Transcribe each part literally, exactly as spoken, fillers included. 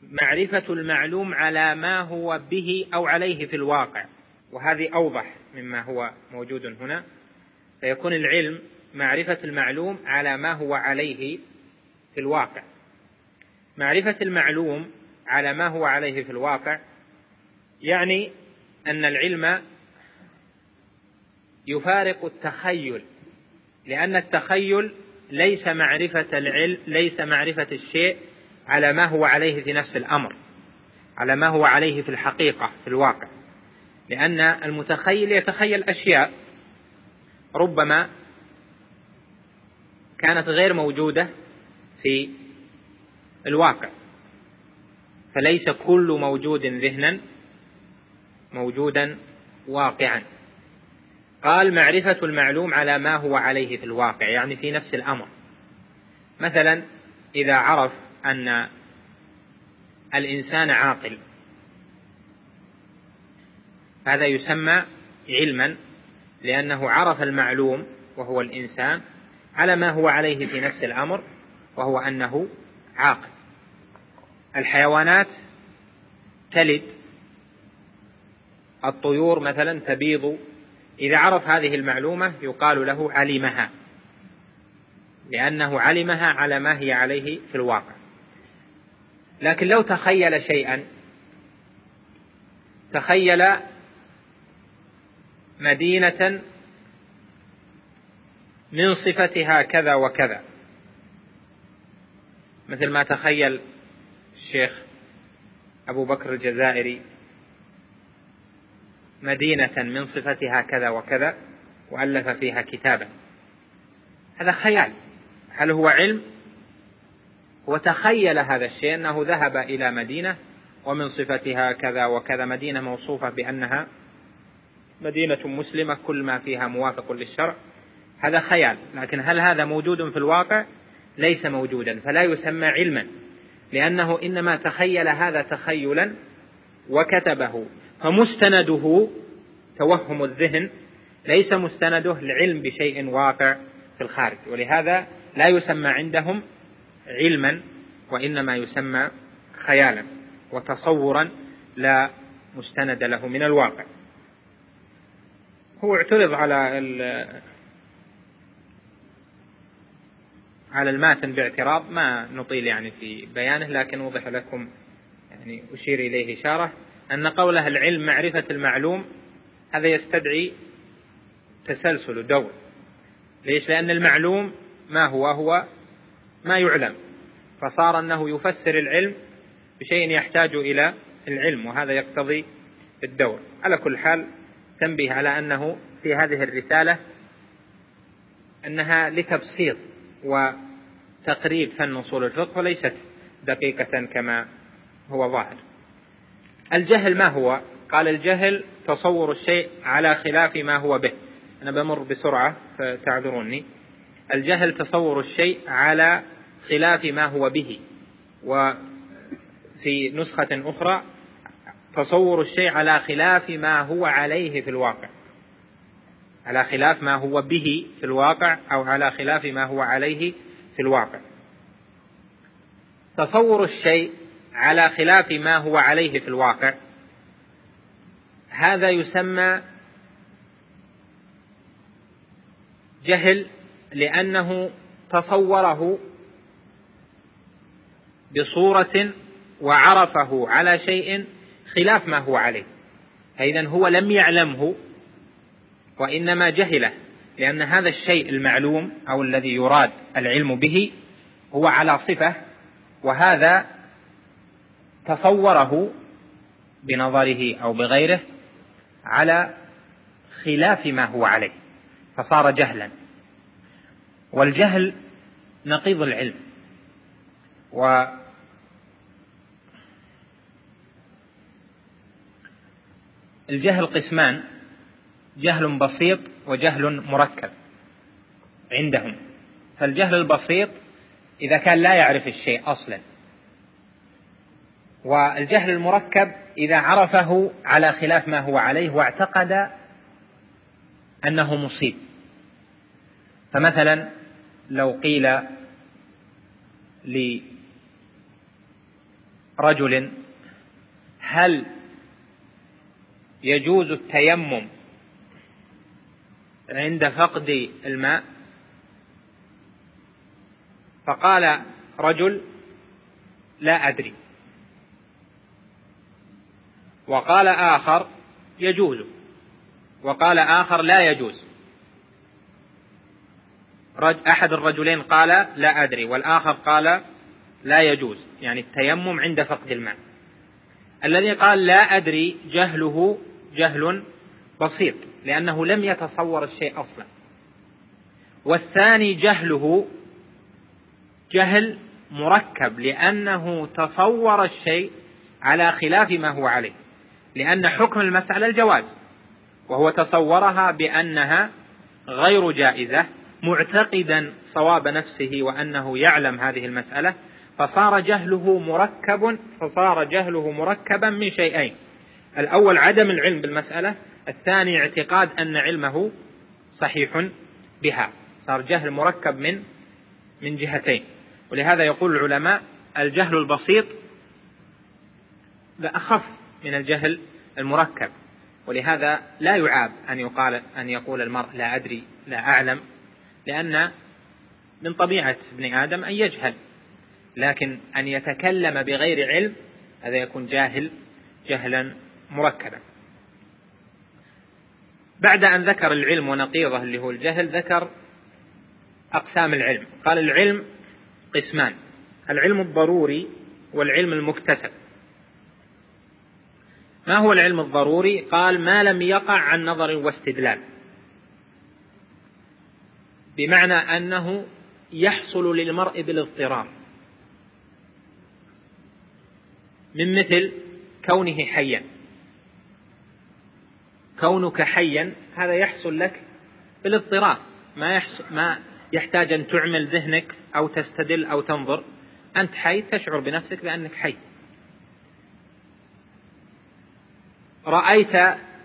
معرفة المعلوم على ما هو به أو عليه في الواقع، وهذه أوضح مما هو موجود هنا. فيكون العلم معرفة المعلوم على ما هو عليه في الواقع. معرفة المعلوم على ما هو عليه في الواقع يعني أن العلم يفارق التخيل، لأن التخيل ليس معرفة العلم، ليس معرفة الشيء على ما هو عليه في نفس الأمر، على ما هو عليه في الحقيقة في الواقع، لأن المتخيل يتخيل أشياء ربما كانت غير موجودة في الواقع، فليس كل موجود ذهنا موجودا واقعا. قال معرفة المعلوم على ما هو عليه في الواقع يعني في نفس الأمر. مثلا إذا عرف أن الإنسان عاقل، هذا يسمى علما، لأنه عرف المعلوم وهو الإنسان على ما هو عليه في نفس الأمر، وهو أنه عاقل. الحيوانات تلد، الطيور مثلا تبيض، إذا عرف هذه المعلومة يقال له علمها، لأنه علمها على ما هي عليه في الواقع. لكن لو تخيل شيئا، تخيل مدينة من صفتها كذا وكذا، مثل ما تخيل الشيخ أبو بكر الجزائري مدينة من صفتها كذا وكذا وألف فيها كتابا، هذا خيال. هل هو علم؟ هو تخيل هذا الشيء، أنه ذهب إلى مدينة ومن صفتها كذا وكذا، مدينة موصوفة بأنها مدينة مسلمة كل ما فيها موافق للشرع، هذا خيال. لكن هل هذا موجود في الواقع؟ ليس موجودا، فلا يسمى علما، لأنه إنما تخيل هذا تخيلا وكتبه، فمستنده توهم الذهن، ليس مستنده العلم بشيء واقع في الخارج، ولهذا لا يسمى عندهم علما، وإنما يسمى خيالا وتصورا لا مستند له من الواقع. هو اعترض على على الماتن باعتراض ما نطيل يعني في بيانه، لكن وضح لكم يعني أشير إليه إشارة، أن قوله العلم معرفة المعلوم هذا يستدعي تسلسل دور. ليش؟ لأن المعلوم ما هو هو ما يعلم، فصار أنه يفسر العلم بشيء يحتاج إلى العلم، وهذا يقتضي الدور. على كل حال تنبيه على أنه في هذه الرسالة أنها لتبسيط وتقريب فن أصول الفقه، وليست دقيقة كما هو ظاهر. الجهل ما هو؟ قال الجهل تصور الشيء على خلاف ما هو به. أنا بمر بسرعة فتعذروني. الجهل تصور الشيء على خلاف ما هو به، وفي نسخة أخرى تصور الشيء على خلاف ما هو عليه في الواقع، على خلاف ما هو به في الواقع أو على خلاف ما هو عليه في الواقع. تصور الشيء على خلاف ما هو عليه في الواقع هذا يسمى جهل، لأنه تصوره بصورة وعرفه على شيء خلاف ما هو عليه، فإذن هو لم يعلمه وإنما جهله، لأن هذا الشيء المعلوم أو الذي يراد العلم به هو على صفة، وهذا تصوره بنظره أو بغيره على خلاف ما هو عليه، فصار جهلا. والجهل نقيض العلم. والجهل قسمان: جهل بسيط وجهل مركب عندهم. فالجهل البسيط إذا كان لا يعرف الشيء أصلا، والجهل المركب إذا عرفه على خلاف ما هو عليه واعتقد أنه مصيب. فمثلا لو قيل رجل هل يجوز التيمم عند فقد الماء؟ فقال رجل لا أدري، وقال آخر يجوز، وقال آخر لا يجوز. أحد الرجلين قال لا أدري، والآخر قال لا يجوز، يعني التيمم عند فقد الماء. الذي قال لا أدري جهله جهل بسيط لأنه لم يتصور الشيء أصلا، والثاني جهله جهل مركب لأنه تصور الشيء على خلاف ما هو عليه، لأن حكم المسألة الجواز وهو تصورها بأنها غير جائزة معتقدا صواب نفسه وأنه يعلم هذه المسألة، فصار جهله مركب فصار جهله مركبا من شيئين: الأول عدم العلم بالمسألة، الثاني اعتقاد أن علمه صحيح بها، صار جهل مركب من من جهتين. ولهذا يقول العلماء الجهل البسيط أخف من الجهل المركب، ولهذا لا يعاب أن يقال أن يقول المرء لا أدري لا أعلم، لأن من طبيعة ابن آدم أن يجهل، لكن أن يتكلم بغير علم هذا يكون جاهل جهلا مركبا. بعد أن ذكر العلم ونقيضه اللي هو الجهل ذكر أقسام العلم. قال العلم قسمان: العلم الضروري والعلم المكتسب. ما هو العلم الضروري؟ قال ما لم يقع عن نظر واستدلال، بمعنى أنه يحصل للمرء بالاضطرار، من مثل كونه حيا. كونك حيا هذا يحصل لك بالاضطرار، ما, ما يحتاج أن تعمل ذهنك أو تستدل أو تنظر، أنت حي تشعر بنفسك بأنك حي. رأيت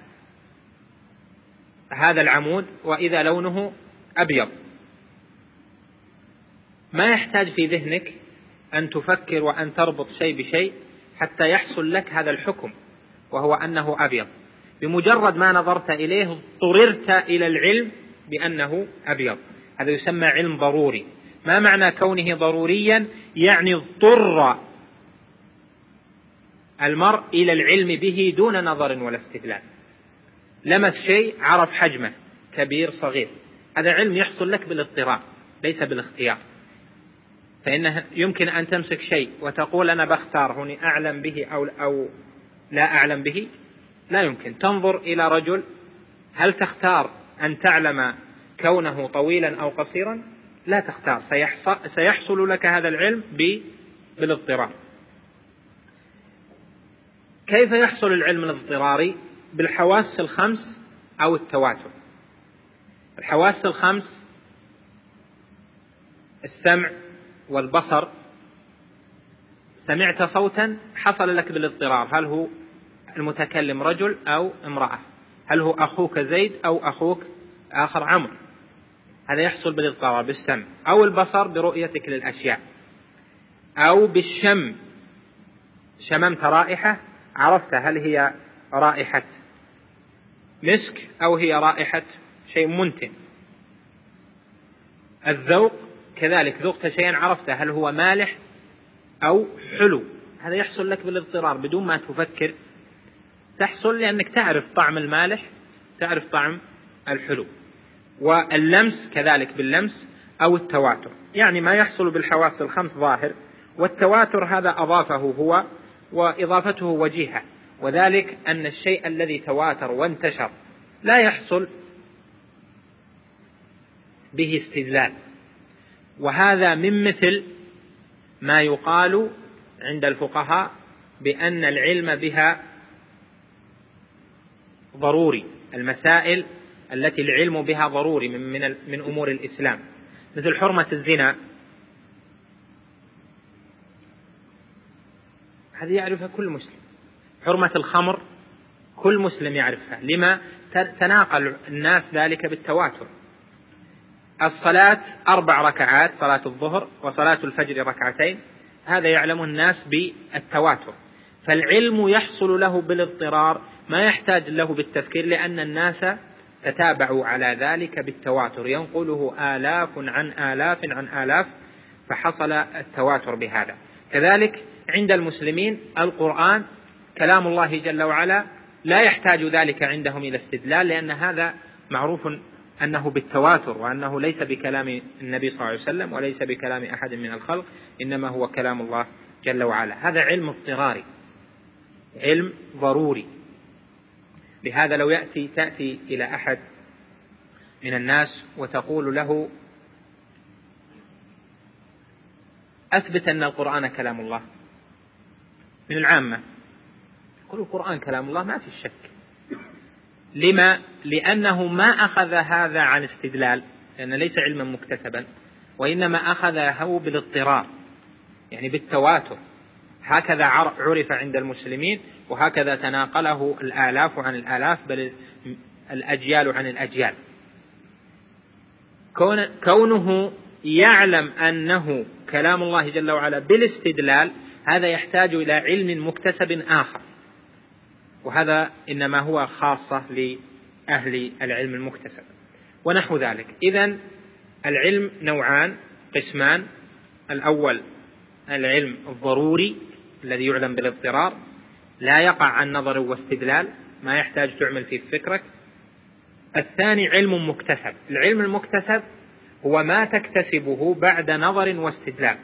هذا العمود وإذا لونه أبيض، ما يحتاج في ذهنك أن تفكر وأن تربط شيء بشيء حتى يحصل لك هذا الحكم وهو أنه أبيض. بمجرد ما نظرت إليه اضطررت إلى العلم بأنه أبيض. هذا يسمى علم ضروري. ما معنى كونه ضروريا؟ يعني اضطر المرء إلى العلم به دون نظر ولا استدلال. لمس شيء عرف حجمه كبير صغير، هذا علم يحصل لك بالاضطرار ليس بالاختيار. فإنه يمكن أن تمسك شيء وتقول أنا بختار هوني أعلم به أو, أو لا أعلم به، لا يمكن. تنظر إلى رجل، هل تختار أن تعلم كونه طويلا أو قصيرا؟ لا تختار، سيحصل لك هذا العلم بالاضطرار. كيف يحصل العلم الاضطراري؟ بالحواس الخمس أو التواتر. الحواس الخمس السمع والبصر، سمعت صوتا حصل لك بالاضطرار، هل هو المتكلم رجل أو امرأة، هل هو أخوك زيد أو أخوك آخر عمرو، هذا يحصل بالاضطرار بالسمع. أو البصر برؤيتك للأشياء، أو بالشم، شممت رائحة عرفت هل هي رائحة مسك أو هي رائحة شيء منتن. الذوق كذلك، ذقت شيئا عرفت هل هو مالح أو حلو، هذا يحصل لك بالاضطرار بدون ما تفكر، تحصل لأنك تعرف طعم المالح تعرف طعم الحلو. واللمس كذلك باللمس أو التواتر، يعني ما يحصل بالحواس الخمس ظاهر، والتواتر هذا أضافه هو وإضافته وجيهة، وذلك أن الشيء الذي تواتر وانتشر لا يحصل به استدلال. وهذا من مثل ما يقال عند الفقهاء بأن العلم بها ضروري، المسائل التي العلم بها ضروري من, من, من أمور الإسلام، مثل حرمة الزنا، هذه يعرفها كل مسلم. حرمة الخمر كل مسلم يعرفها، لما تناقل الناس ذلك بالتواتر. الصلاة أربع ركعات، صلاة الظهر وصلاة الفجر ركعتين، هذا يعلم الناس بالتواتر، فالعلم يحصل له بالاضطرار ما يحتاج له بالتفكير، لأن الناس تتابعوا على ذلك بالتواتر، ينقله آلاف عن آلاف عن آلاف، فحصل التواتر بهذا. كذلك عند المسلمين القرآن كلام الله جل وعلا لا يحتاج ذلك عندهم إلى استدلال، لأن هذا معروف أنه بالتواتر، وأنه ليس بكلام النبي صلى الله عليه وسلم وليس بكلام أحد من الخلق، إنما هو كلام الله جل وعلا. هذا علم اضطراري، علم ضروري. لهذا لو يأتي تأتي إلى أحد من الناس وتقول له أثبت أن القرآن كلام الله، من العامة يقول القرآن كلام الله ما في شك. لما؟ لأنه ما أخذ هذا عن استدلال، لأنه ليس علما مكتسبا، وإنما أخذه بالاضطرار، يعني بالتواتر. هكذا عرف عند المسلمين، وهكذا تناقله الآلاف عن الآلاف، بل الأجيال عن الأجيال. كونه يعلم أنه كلام الله جل وعلا بالاستدلال، هذا يحتاج إلى علم مكتسب آخر، وهذا إنما هو خاصة لأهل العلم المكتسب ونحو ذلك. إذن العلم نوعان قسمان: الأول العلم الضروري الذي يعلم بالاضطرار، لا يقع عن نظر واستدلال، ما يحتاج تعمل فيه فكرك. الثاني علم مكتسب. العلم المكتسب هو ما تكتسبه بعد نظر واستدلال.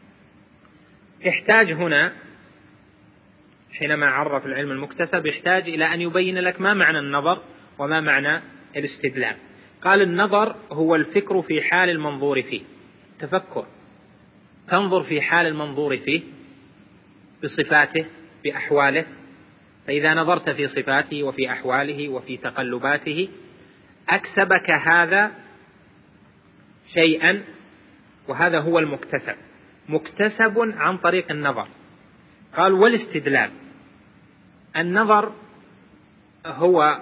يحتاج هنا حينما عرف العلم المكتسب يحتاج إلى أن يبين لك ما معنى النظر وما معنى الاستدلال. قال النظر هو الفكر في حال المنظور فيه، تفكر، تنظر في حال المنظور فيه بصفاته بأحواله، فإذا نظرت في صفاته وفي أحواله وفي تقلباته أكسبك هذا شيئا، وهذا هو المكتسب، مكتسب عن طريق النظر. قال والاستدلال، النظر هو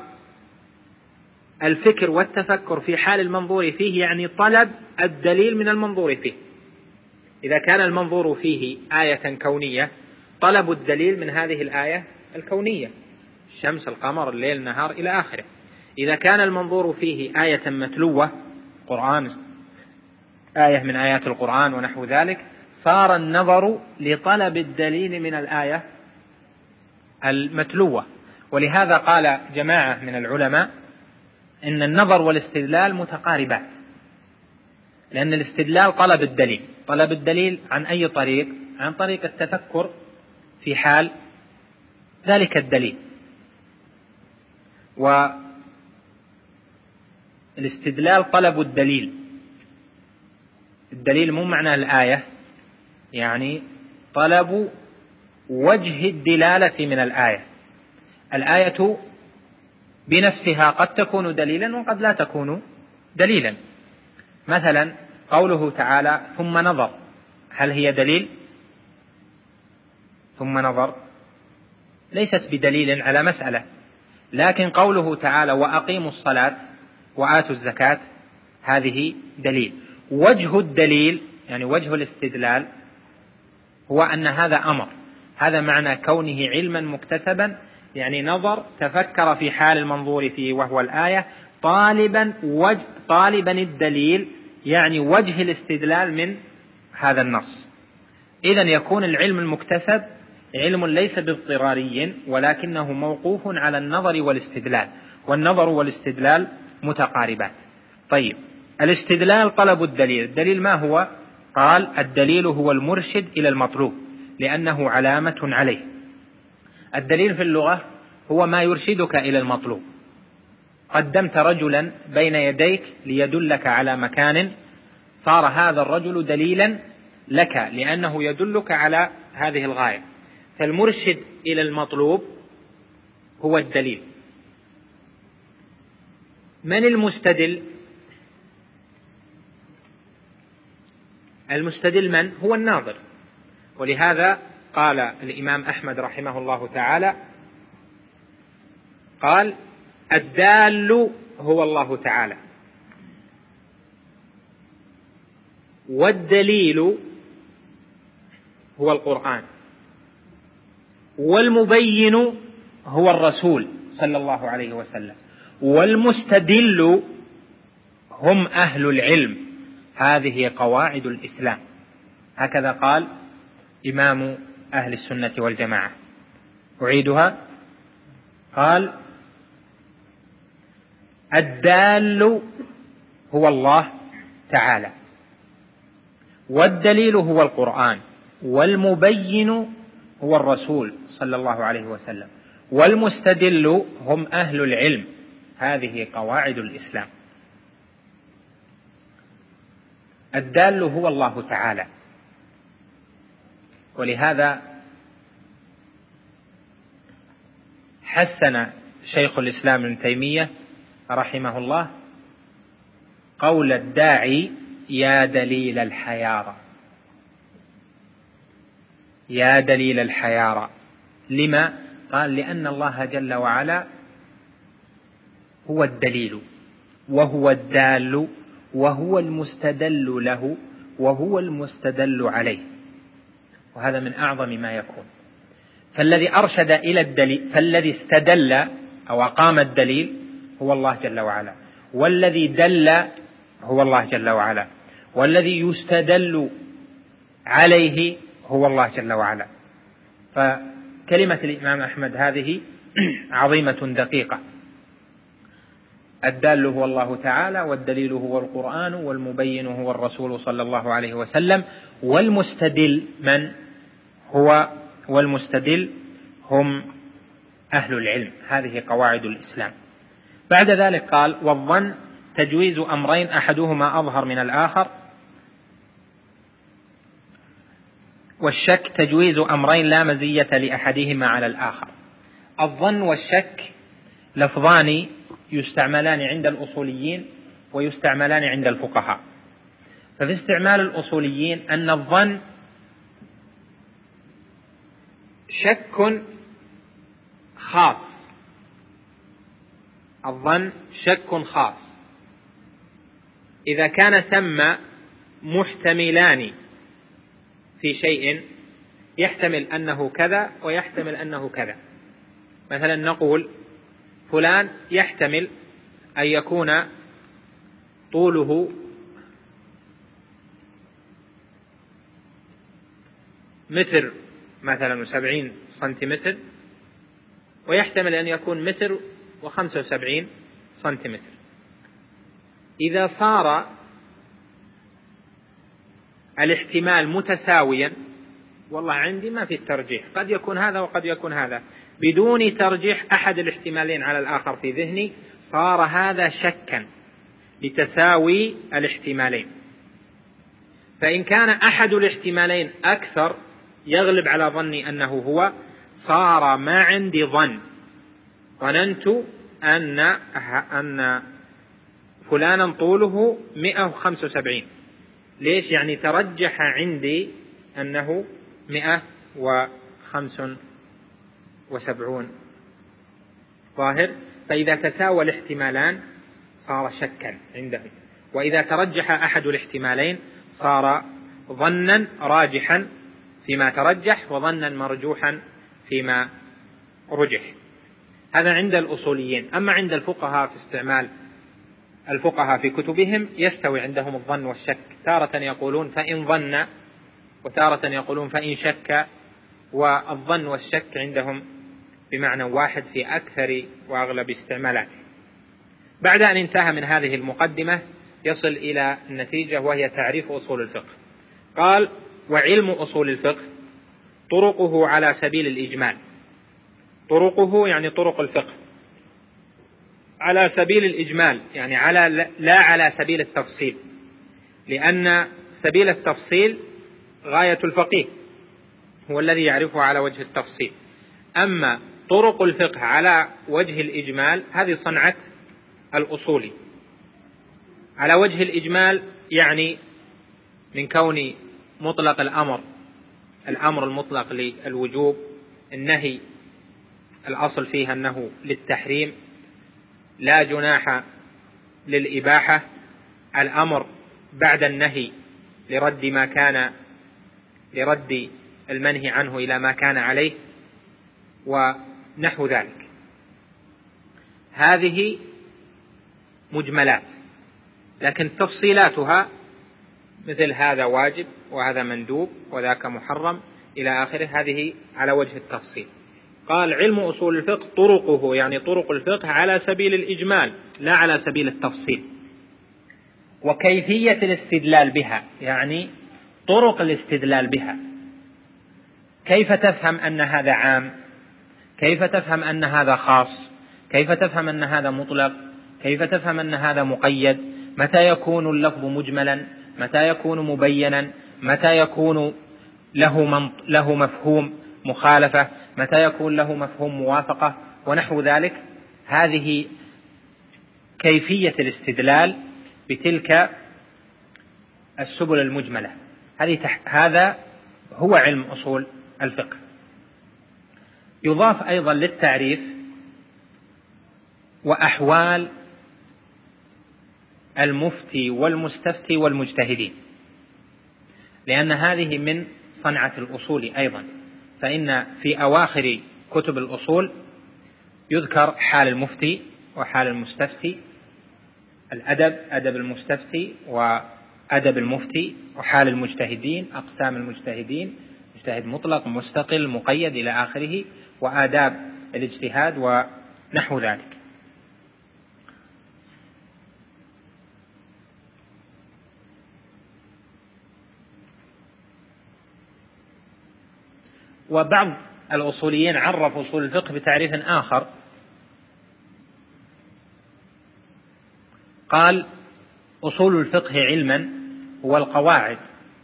الفكر والتفكر في حال المنظور فيه، يعني طلب الدليل من المنظور فيه. إذا كان المنظور فيه آية كونية، طلب الدليل من هذه الآية الكونية، الشمس، القمر، الليل، النهار إلى آخره. إذا كان المنظور فيه آية متلوة، قرآن، آية من آيات القرآن ونحو ذلك، صار النظر لطلب الدليل من الآية المتلوة. ولهذا قال جماعة من العلماء إن النظر والاستدلال متقاربات، لأن الاستدلال طلب الدليل، طلب الدليل عن أي طريق؟ عن طريق التفكر في حال ذلك الدليل. والاستدلال طلب الدليل، الدليل مو معنى الآية، يعني طلب وجه الدلالة من الآية. الآية بنفسها قد تكون دليلا وقد لا تكون دليلا. مثلا قوله تعالى ثم نظر، هل هي دليل؟ ثم نظر ليست بدليل على مسألة، لكن قوله تعالى وأقيموا الصلاة وآتوا الزكاة هذه دليل. وجه الدليل يعني وجه الاستدلال هو أن هذا أمر، هذا معنى كونه علما مكتسبا، يعني نظر، تفكر في حال المنظور فيه وهو الآية، طالبا وجه طالبا الدليل، يعني وجه الاستدلال من هذا النص. إذن يكون العلم المكتسب علم ليس باضطراري، ولكنه موقوف على النظر والاستدلال، والنظر والاستدلال متقاربات. طيب، الاستدلال طلب الدليل. الدليل ما هو؟ قال الدليل هو المرشد إلى المطلوب لأنه علامة عليه. الدليل في اللغة هو ما يرشدك إلى المطلوب. قدمت رجلا بين يديك ليدلك على مكان، صار هذا الرجل دليلا لك لأنه يدلك على هذه الغاية. فالمرشد إلى المطلوب هو الدليل. من المستدل؟ المستدل من؟ هو الناظر. ولهذا قال الإمام أحمد رحمه الله تعالى، قال الدال هو الله تعالى، والدليل هو القرآن، والمبين هو الرسول صلى الله عليه وسلم، والمستدل هم أهل العلم. هذه قواعد الإسلام. هكذا قال إمام أهل السنة والجماعة. أعيدها. قال: الدال هو الله تعالى، والدليل هو القرآن، والمبين هو الرسول صلى الله عليه وسلم، والمستدل هم أهل العلم. هذه قواعد الإسلام. الدال هو الله تعالى، ولهذا حسن شيخ الإسلام ابن تيمية رحمه الله قول الداعي: يا دليل الحيارى، يا دليل الحيارى. لما؟ قال: لأن الله جل وعلا هو الدليل، وهو الدال، وهو المستدل له، وهو المستدل عليه، وهذا من أعظم ما يكون. فالذي أرشد إلى الدليل، فالذي استدل أو أقام الدليل هو الله جل وعلا، والذي دل هو الله جل وعلا، والذي يستدل عليه هو الله جل وعلا. فكلمة الإمام أحمد هذه عظيمة دقيقة. الدال هو الله تعالى، والدليل هو القرآن، والمبين هو الرسول صلى الله عليه وسلم، والمستدل من هو؟ والمستدل هم أهل العلم. هذه قواعد الإسلام. بعد ذلك قال: والظن تجويز أمرين أحدهما أظهر من الآخر، والشك تجويز أمرين لا مزية لأحدهما على الآخر. الظن والشك لفظان يستعملان عند الأصوليين ويستعملان عند الفقهاء. ففي استعمال الأصوليين أن الظن شك خاص، الظن شك خاص إذا كان ثم محتملان في شيء، يحتمل أنه كذا ويحتمل أنه كذا. مثلا نقول فلان يحتمل أن يكون طوله متر مثلا وسبعين سنتيمتر، ويحتمل أن يكون متر وخمسة وسبعين سنتيمتر. إذا صار الاحتمال متساويا، والله عندي ما في الترجيح، قد يكون هذا وقد يكون هذا، بدون ترجيح أحد الاحتمالين على الآخر في ذهني، صار هذا شكا لتساوي الاحتمالين. فإن كان أحد الاحتمالين أكثر يغلب على ظني أنه هو، صار ما عندي ظن، ظننت أن أن فلانا طوله مئة وخمسة وسبعين. ليش؟ يعني ترجح عندي أنه مئة وخمسة وسبعون ظاهر. فإذا تساوى الاحتمالان صار شكا عندهم، وإذا ترجح أحد الاحتمالين صار ظنا راجحا فيما ترجح، وظنا مرجوحا فيما رجح. هذا عند الأصوليين. أما عند الفقهاء في استعمال الفقهاء في كتبهم يستوي عندهم الظن والشك، تارة يقولون فإن ظن، وتارة يقولون فإن شك، والظن والشك عندهم بمعنى واحد في أكثر وأغلب استعمالاته. بعد أن انتهى من هذه المقدمة يصل إلى النتيجة، وهي تعريف أصول الفقه. قال: وعلم أصول الفقه طرقه على سبيل الإجمال. طرقه يعني طرق الفقه على سبيل الإجمال، يعني على لا على سبيل التفصيل، لأن سبيل التفصيل غاية الفقيه، هو الذي يعرفه على وجه التفصيل. أما طرق الفقه على وجه الإجمال هذه صنعة الأصولي. على وجه الإجمال يعني من كون مطلق الأمر، الأمر المطلق للوجوب، النهي الأصل فيها أنه للتحريم، لا جناح للإباحة، الأمر بعد النهي لرد ما كان لرد المنهي عنه إلى ما كان عليه ونحو ذلك. هذه مجملات، لكن تفصيلاتها مثل هذا واجب وهذا مندوب وذاك محرم إلى آخره، هذه على وجه التفصيل. قال علم أصول الفقه طرقه، يعني طرق الفقه على سبيل الإجمال لا على سبيل التفصيل. وكيفية الاستدلال بها، يعني طرق الاستدلال بها، كيف تفهم أن هذا عام، كيف تفهم أن هذا خاص، كيف تفهم أن هذا مطلق، كيف تفهم أن هذا مقيد، متى يكون اللفظ مجملا، متى يكون مبينا، متى يكون له, له مفهوم مخالفة، متى يكون له مفهوم موافقة ونحو ذلك. هذه كيفية الاستدلال بتلك السبل المجملة. هذا هو علم أصول الفقه. يضاف أيضا للتعريف وأحوال المفتي والمستفتي والمجتهدين، لأن هذه من صنعة الأصول أيضا. فإن في أواخر كتب الأصول يذكر حال المفتي وحال المستفتي، الأدب، أدب المستفتي وأدب المفتي، وحال المجتهدين، أقسام المجتهدين، مجتهد مطلق، مستقل، مقيد إلى آخره، وآداب الاجتهاد ونحو ذلك. وبعض الأصوليين عرفوا أصول الفقه بتعريف آخر، قال أصول الفقه علما هو القواعد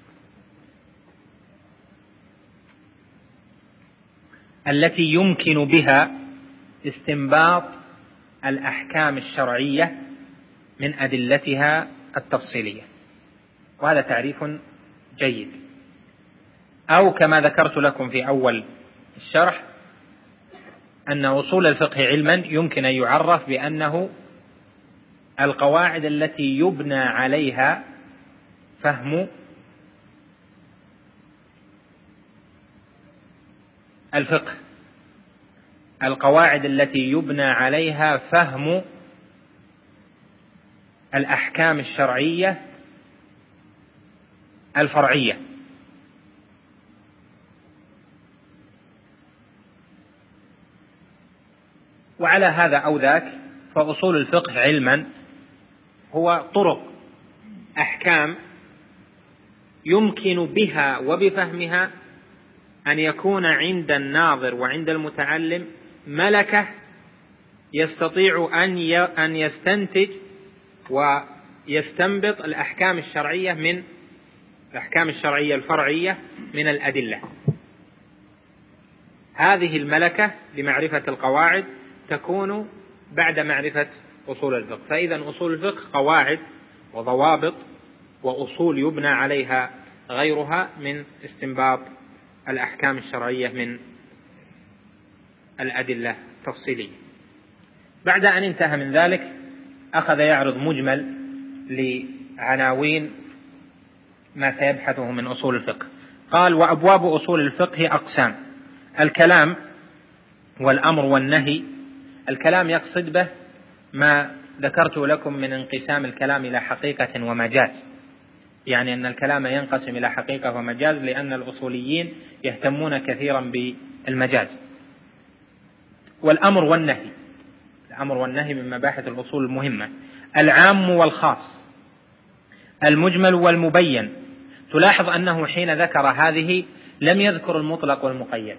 التي يمكن بها استنباط الأحكام الشرعية من أدلتها التفصيلية. وهذا تعريف جيد. أو كما ذكرت لكم في أول الشرح أن أصول الفقه علما يمكن أن يعرف بأنه القواعد التي يبنى عليها فهم الفقه، القواعد التي يبنى عليها فهم الأحكام الشرعية الفرعية. وعلى هذا أو ذاك فأصول الفقه علما هو طرق أحكام يمكن بها وبفهمها أن يكون عند الناظر وعند المتعلم ملكة يستطيع أن يستنتج ويستنبط الأحكام الشرعية من الأحكام الشرعية الفرعية من الأدلة. هذه الملكة لمعرفة القواعد تكون بعد معرفة أصول الفقه. فإذا أصول الفقه قواعد وضوابط وأصول يبنى عليها غيرها من استنباط الأحكام الشرعية من الأدلة التفصيلية. بعد أن انتهى من ذلك أخذ يعرض مجمل لعناوين ما سيبحثه من أصول الفقه. قال: وأبواب أصول الفقه أقسام: الكلام والأمر والنهي. الكلام يقصد به ما ذكرت لكم من انقسام الكلام إلى حقيقة ومجاز، يعني أن الكلام ينقسم إلى حقيقة ومجاز، لأن الأصوليين يهتمون كثيرا بالمجاز. والأمر والنهي، الأمر والنهي من مباحث الأصول المهمة. العام والخاص، المجمل والمبين. تلاحظ أنه حين ذكر هذه لم يذكر المطلق والمقيد،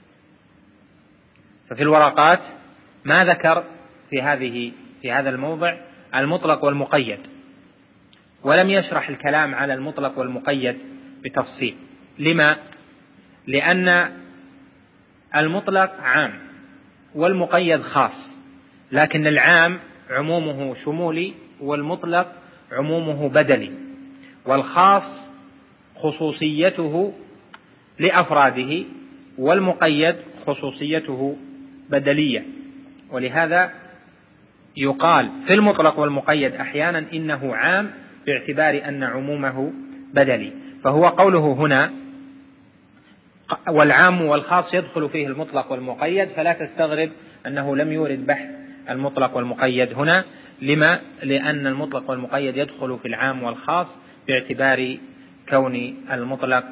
ففي الورقات ما ذكر في هذه في هذا الموضع المطلق والمقيد، ولم يشرح الكلام على المطلق والمقيد بتفصيل. لما؟ لأن المطلق عام والمقيد خاص، لكن العام عمومه شمولي والمطلق عمومه بدلي، والخاص خصوصيته لأفراده والمقيد خصوصيته بدلية. ولهذا يقال في المطلق والمقيد أحيانا إنه عام باعتبار أن عمومه بدلي. فهو قوله هنا والعام والخاص يدخل فيه المطلق والمقيد، فلا تستغرب أنه لم يورد بحث المطلق والمقيد هنا. لما؟ لأن المطلق والمقيد يدخل في العام والخاص باعتبار كون المطلق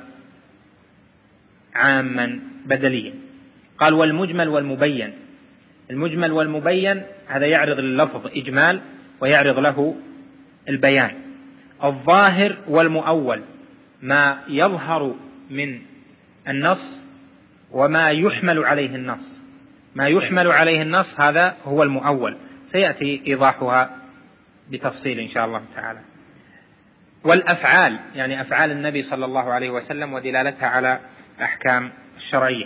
عاما بدليا. قال والمجمل والمبين. المجمل والمبين هذا يعرض لللفظ إجمال ويعرض له البيان. الظاهر والمؤول ما يظهر من النص وما يحمل عليه النص. ما يحمل عليه النص هذا هو المؤول، سيأتي إيضاحها بتفصيل إن شاء الله تعالى. والأفعال يعني أفعال النبي صلى الله عليه وسلم ودلالتها على أحكام الشرعية.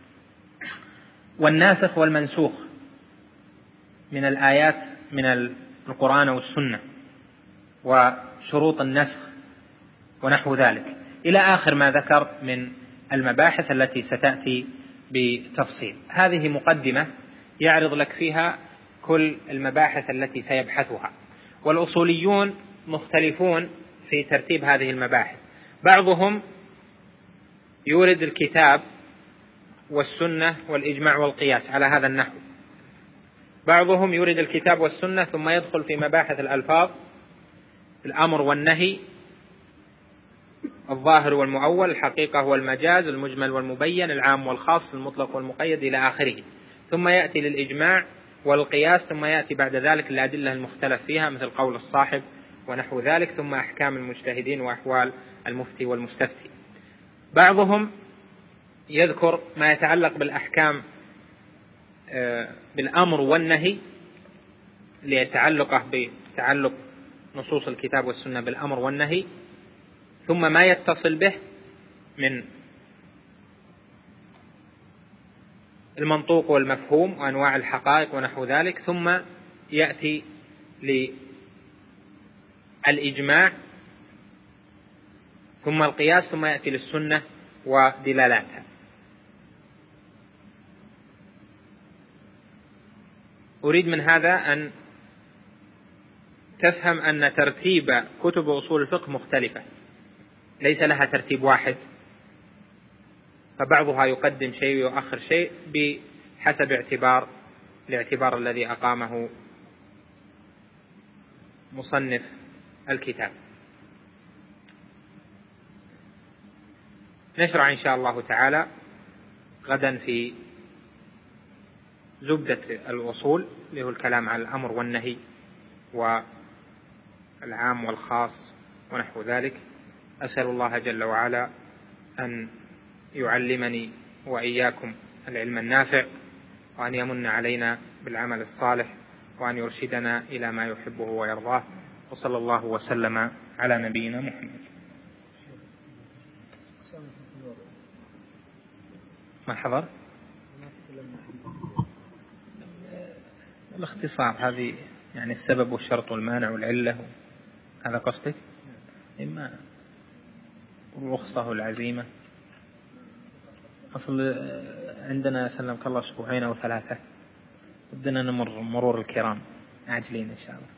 والناسخ والمنسوخ من الآيات من القرآن والسنة وشروط النسخ ونحو ذلك إلى آخر ما ذكر من المباحث التي ستأتي بتفصيل. هذه مقدمة يعرض لك فيها كل المباحث التي سيبحثها. والأصوليون مختلفون في ترتيب هذه المباحث. بعضهم يورد الكتاب والسنة والإجماع والقياس على هذا النحو، بعضهم يورد الكتاب والسنة ثم يدخل في مباحث الألفاظ، الأمر والنهي، الظاهر والمؤول، الحقيقة والمجاز، المجمل والمبين، العام والخاص، المطلق والمقيد إلى آخره، ثم يأتي للإجماع والقياس، ثم يأتي بعد ذلك الأدلة المختلف فيها مثل قول الصاحب ونحو ذلك، ثم أحكام المجتهدين وأحوال المفتي والمستفتي. بعضهم يذكر ما يتعلق بالأحكام بالأمر والنهي ليتعلقه بتعلق نصوص الكتاب والسنة بالأمر والنهي، ثم ما يتصل به من المنطوق والمفهوم وأنواع الحقائق ونحو ذلك، ثم يأتي للإجماع، ثم القياس، ثم يأتي للسنة ودلالاتها. أريد من هذا أن تفهم أن ترتيب كتب أصول الفقه مختلفة، ليس لها ترتيب واحد، فبعضها يقدم شيء ويؤخر شيء بحسب اعتبار الاعتبار الذي أقامه مصنف الكتاب. نشرع إن شاء الله تعالى غدا في زبدة الأصول اللي هو الكلام على الأمر والنهي والعام والخاص ونحو ذلك. أسأل الله جل وعلا أن يعلمني وإياكم العلم النافع، وأن يمن علينا بالعمل الصالح، وأن يرشدنا إلى ما يحبه ويرضاه، وصلى الله وسلم على نبينا محمد. ما حضر؟ الاختصار هذه يعني السبب والشرط والمانع والعلة، هذا قصدك؟ إما الرخصة والعزيمة. أصل عندنا سلمك الله أسبوعين أو ثلاثة، بدنا نمر مرور الكرام عاجلين إن شاء الله.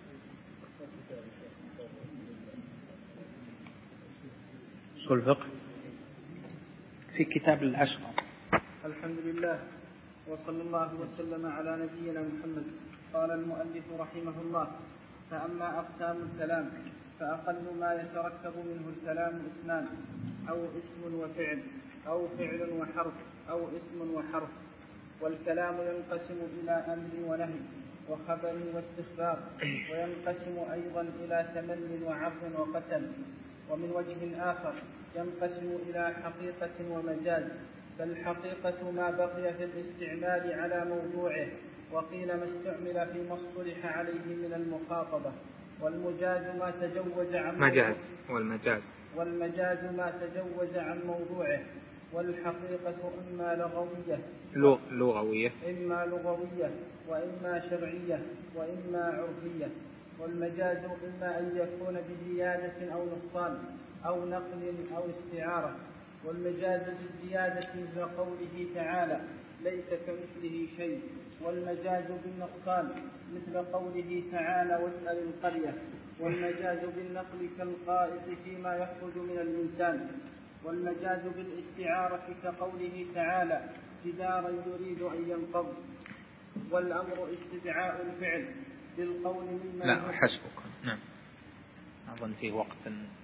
أصول الفقه في كتاب الأشرف. الحمد لله وصلى الله وسلم على نبينا محمد. قال المؤلف رحمه الله: فأما أقسام الكلام فأقل ما يتركب منه الكلام اثنان: أو اسم وفعل، أو فعل وحرف، أو اسم وحرف. والكلام ينقسم إلى أمر ونهي وخبر واستخبار، وينقسم أيضا إلى تمن وعرض وقسم. ومن وجه آخر ينقسم إلى حقيقة ومجاز، فالحقيقة ما بقي في الاستعمال على موضوعه، وقيل ما استعمل فيما اصطلح عليه من المخاطبة. والمجاز ما تجوز عن مجاز والمجاز والمجاز ما تجوز عن موضوعه. والحقيقة إما لغوية لغوية إما لغوية وإما شرعية وإما عرفية. والمجاز إما أن يكون بزيادة أو نقصان أو نقل أو استعارة. والمجاز بالزيادة مثل قوله تعالى: ليس كمثله شيء. والمجاز بالنقصان مثل قوله تعالى: واسأل القرية. والمجاز بالنقل كالقائط فيما يخرج من الإنسان. والمجاز بالاستعارة كقوله تعالى جدارا يريد أن ينقض، والأمر استدعاء الفعل بالقول مما لا حسبك. نعم أظن فيه وقت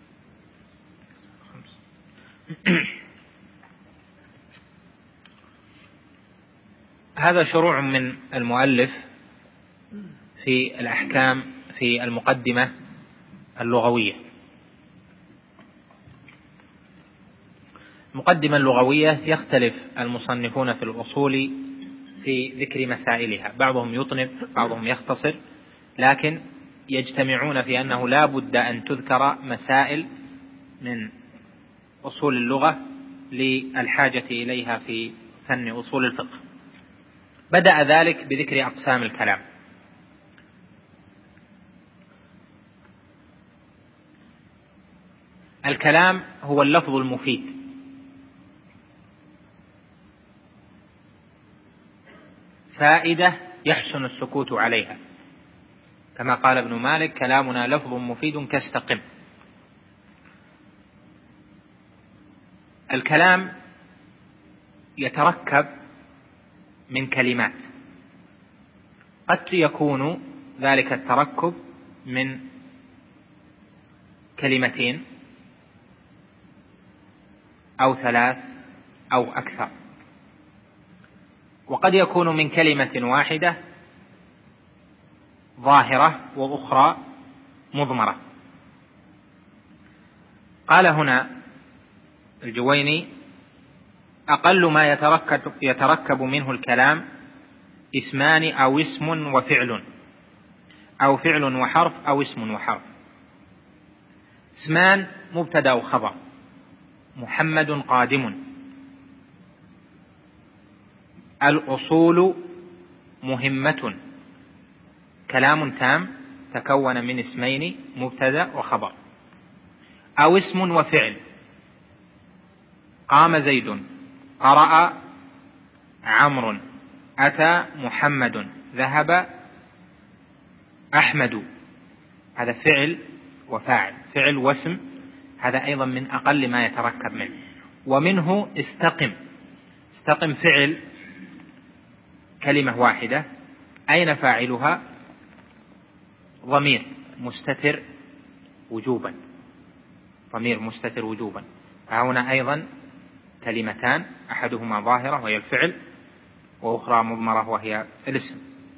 خمس. هذا شروع من المؤلف في الأحكام في المقدمة اللغوية. المقدمة اللغوية يختلف المصنفون في الأصول في ذكر مسائلها، بعضهم يطنب بعضهم يختصر، لكن يجتمعون في أنه لا بد أن تذكر مسائل من أصول اللغة للحاجة إليها في فن أصول الفقه. بدأ ذلك بذكر أقسام الكلام. الكلام هو اللفظ المفيد، فائدة يحسن السكوت عليها، كما قال ابن مالك كلامنا لفظ مفيد كاستقم. الكلام يتركب من كلمات، قد يكون ذلك التركب من كلمتين أو ثلاث أو أكثر، وقد يكون من كلمة واحدة ظاهرة وأخرى مضمرة. قال هنا الجويني أقل ما يتركب, يتركب منه الكلام اسمان أو اسم وفعل، أو فعل وحرف أو اسم وحرف. اسمان مبتدأ وخبر، محمد قادم، الأصول مهمة، كلام تام تكون من اسمين مبتدأ وخبر. أو اسم وفعل، قام زيد، قرأ عمرو، أتى محمد، ذهب أحمد. هذا فعل وفاعل، فعل واسم، هذا أيضا من أقل ما يتركب منه. ومنه استقم، استقم فعل كلمة واحدة، أين فاعلها؟ ضمير مستتر وجوبا، ضمير مستتر وجوبا. فهنا أيضا كلمتان، أحدهما ظاهرة وهي الفعل، وأخرى مضمرة وهي الاسم.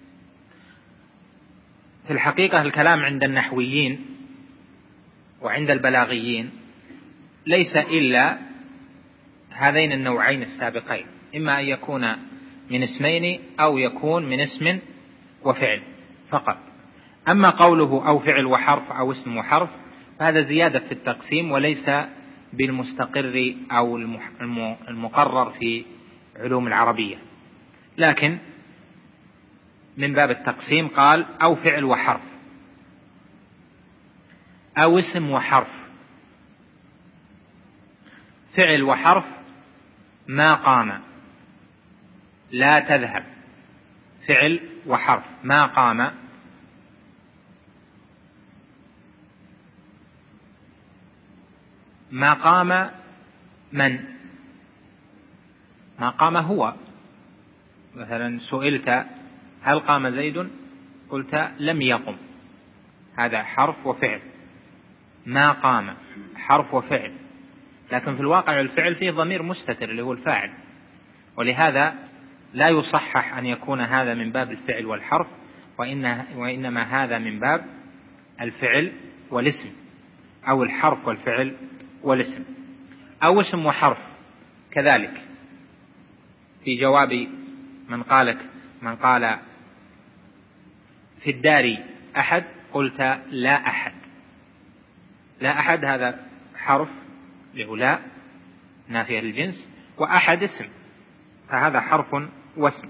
في الحقيقة الكلام عند النحويين وعند البلاغيين ليس إلا هذين النوعين السابقين، إما أن يكون من اسمين أو يكون من اسم وفعل فقط. أما قوله أو فعل وحرف أو اسم وحرف فهذا زيادة في التقسيم، وليس بالمستقر أو المقرر في علوم العربية، لكن من باب التقسيم قال أو فعل وحرف أو اسم وحرف. فعل وحرف ما قام، لا تذهب، فعل وحرف ما قام، ما قام من؟ ما قام هو. مثلا سئلت هل قام زيد؟ قلت لم يقم، هذا حرف وفعل. ما قام حرف وفعل، لكن في الواقع الفعل فيه ضمير مستتر اللي هو الفاعل، ولهذا لا يصحح أن يكون هذا من باب الفعل والحرف، وإن وإنما هذا من باب الفعل والاسم، أو الحرف والفعل والاسم. أو اسم وحرف كذلك. في جواب من قالك من قال في الدار أحد قلت لا أحد، لا أحد هذا حرف لا نافية للجنس، وأحد اسم، فهذا حرف واسم.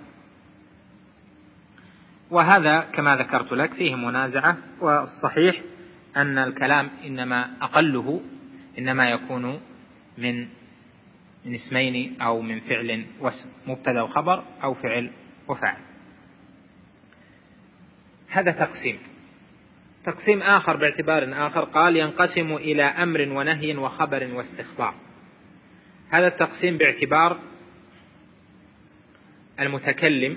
وهذا كما ذكرت لك فيه منازعة، والصحيح أن الكلام إنما أقله إنما يكون من من اسمين أو من فعل واسم، مبتدأ وخبر أو فعل وفاعل. هذا تقسيم. تقسيم آخر باعتبار آخر قال ينقسم إلى أمر ونهي وخبر واستخبار. هذا التقسيم باعتبار المتكلم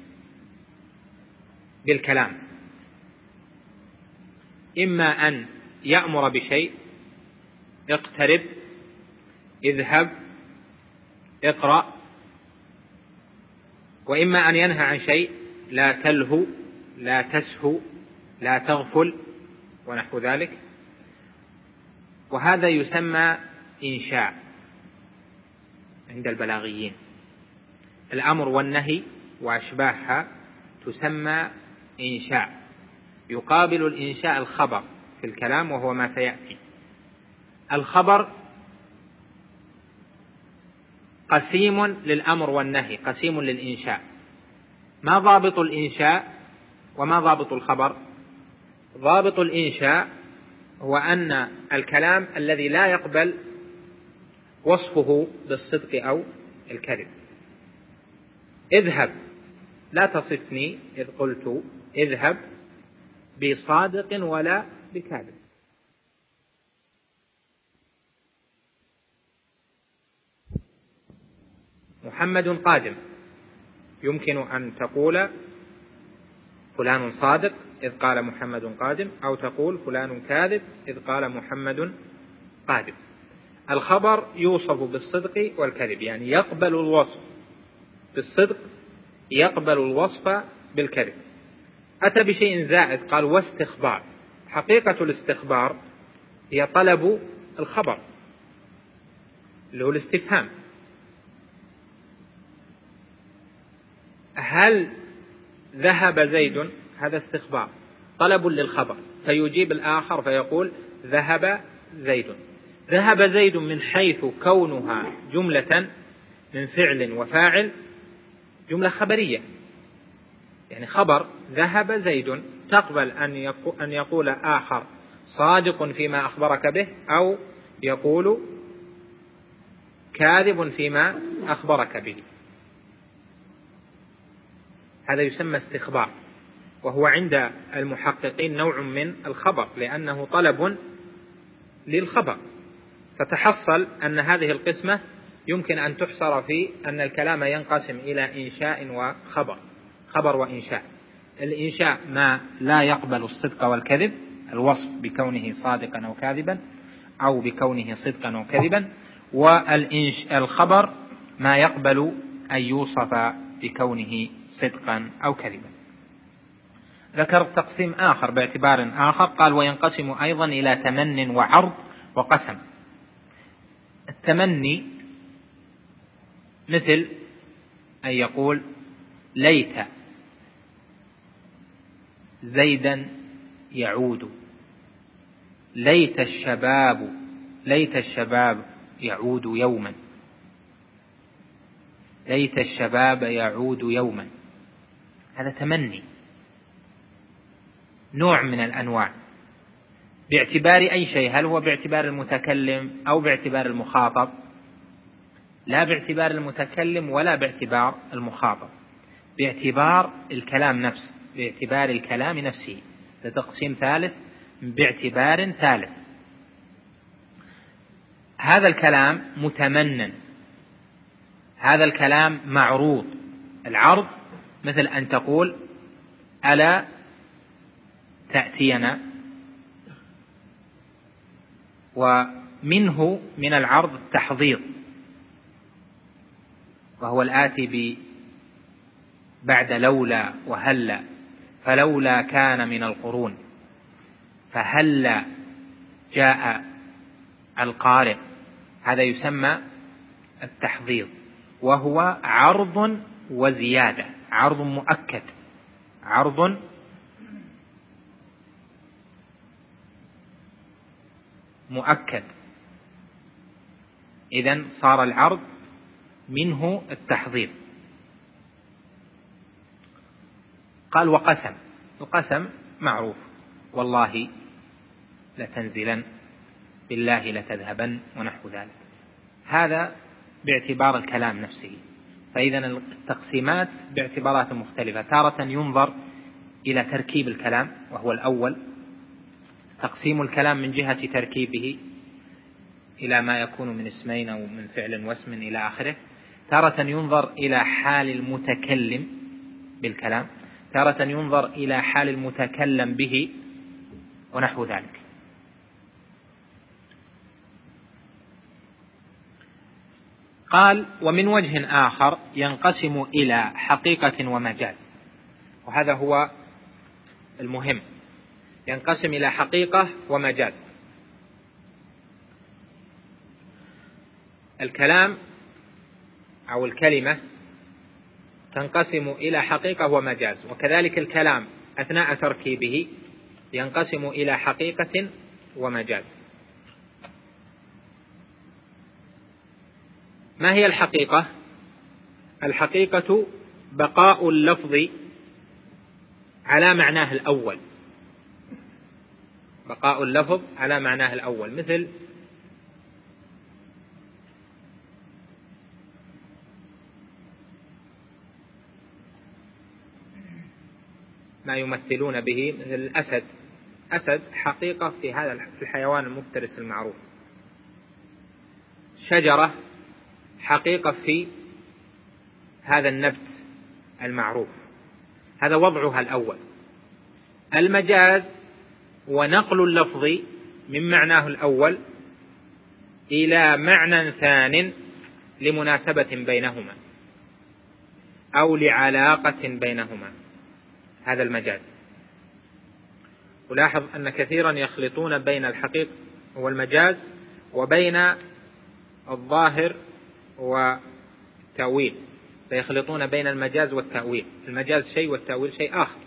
بالكلام، إما أن يأمر بشيء اقترب، اذهب، اقرأ، وإما أن ينهى عن شيء لا تلهو، لا تسهو، لا تغفل، ونحو ذلك. وهذا يسمى إنشاء عند البلاغيين. الأمر والنهي وأشباهها تسمى إنشاء. يقابل الإنشاء الخبر في الكلام، وهو ما سيأتي. الخبر قسيم للأمر والنهي، قسيم للإنشاء. ما ضابط الإنشاء وما ضابط الخبر؟ ضابط الإنشاء هو أن الكلام الذي لا يقبل وصفه بالصدق أو الكذب. اذهب، لا تصفني إذ قلت اذهب بصادق ولا بكاذب. محمد قادم، يمكن أن تقول فلان صادق إذ قال محمد قادم، أو تقول فلان كاذب إذ قال محمد قادم. الخبر يوصف بالصدق والكذب، يعني يقبل الوصف بالصدق، يقبل الوصف بالكذب. أتى بشيء زائد، قال واستخبار. حقيقة الاستخبار هي طلب الخبر اللي هو الاستفهام. هل ذهب زيد؟ هذا استخبار، طلب للخبر، فيجيب الآخر فيقول ذهب زيد. ذهب زيد من حيث كونها جملة من فعل وفاعل، جملة خبرية، يعني خبر ذهب زيد، تقبل أن يقول آخر صادق فيما أخبرك به، أو يقول كاذب فيما أخبرك به. هذا يسمى استخبار، وهو عند المحققين نوع من الخبر، لأنه طلب للخبر. فتحصل أن هذه القسمة يمكن أن تحصر في أن الكلام ينقسم إلى إنشاء وخبر، خبر وإنشاء. الإنشاء ما لا يقبل الصدق والكذب، الوصف بكونه صادقا أو كاذبا، أو بكونه صدقا أو كذبا. والخبر ما يقبل أن يوصف بكونه صدقا أو كذبا. ذكر تقسيم آخر باعتبار آخر، قال وينقسم أيضا إلى تمن وعرض وقسم. التمني مثل أن يقول ليت زيدا يعود، ليت الشباب ليت الشباب يعود يوما، ليت الشباب يعود يوما. هذا تمني، نوع من الأنواع، باعتبار أي شيء. هل هو باعتبار المتكلم أو باعتبار المخاطب؟ لا باعتبار المتكلم ولا باعتبار المخاطب، باعتبار الكلام نفسه، باعتبار الكلام نفسه. ده تقسيم ثالث باعتبار ثالث. هذا الكلام متمنن، هذا الكلام معروض. العرض مثل أن تقول ألا تأتينا، ومنه من العرض التحضيض، وهو الآتي بعد لولا وهلا، فلولا كان من القرون، فهلا جاء القارئ. هذا يسمى التحضيض، وهو عرض وزيادة، عرض مؤكد، عرض مؤكد. إذن صار العرض منه التحضيض. قال وقسم. القسم معروف، والله لتنزلن، بالله لتذهبن، ونحو ذلك. هذا باعتبار الكلام نفسه. فإذا التقسيمات باعتبارات مختلفة. تارة ينظر إلى تركيب الكلام، وهو الأول، تقسيم الكلام من جهة تركيبه، إلى ما يكون من اسمين أو من فعل واسم إلى آخره، تارة ينظر إلى حال المتكلم بالكلام، تارة ينظر إلى حال المتكلم به ونحو ذلك. قال: ومن وجه آخر ينقسم إلى حقيقة ومجاز، وهذا هو المهم، ينقسم إلى حقيقة ومجاز. الكلام أو الكلمة تنقسم إلى حقيقة ومجاز، وكذلك الكلام أثناء تركيبه ينقسم إلى حقيقة ومجاز. ما هي الحقيقة؟ الحقيقة بقاء اللفظ على معناه الأول، بقاء اللفظ على معناه الأول، مثل ما يمثلون به، مثل الأسد. أسد حقيقة في هذا الحيوان المفترس المعروف. شجرة حقيقة في هذا النبت المعروف، هذا وضعها الأول. المجاز ونقل اللفظ من معناه الأول إلى معنى ثان لمناسبة بينهما أو لعلاقة بينهما، هذا المجاز. ولاحظ أن كثيرا يخلطون بين الحقيقة والمجاز وبين الظاهر والتأويل، فيخلطون بين المجاز والتأويل، المجاز شيء والتأويل شيء آخر.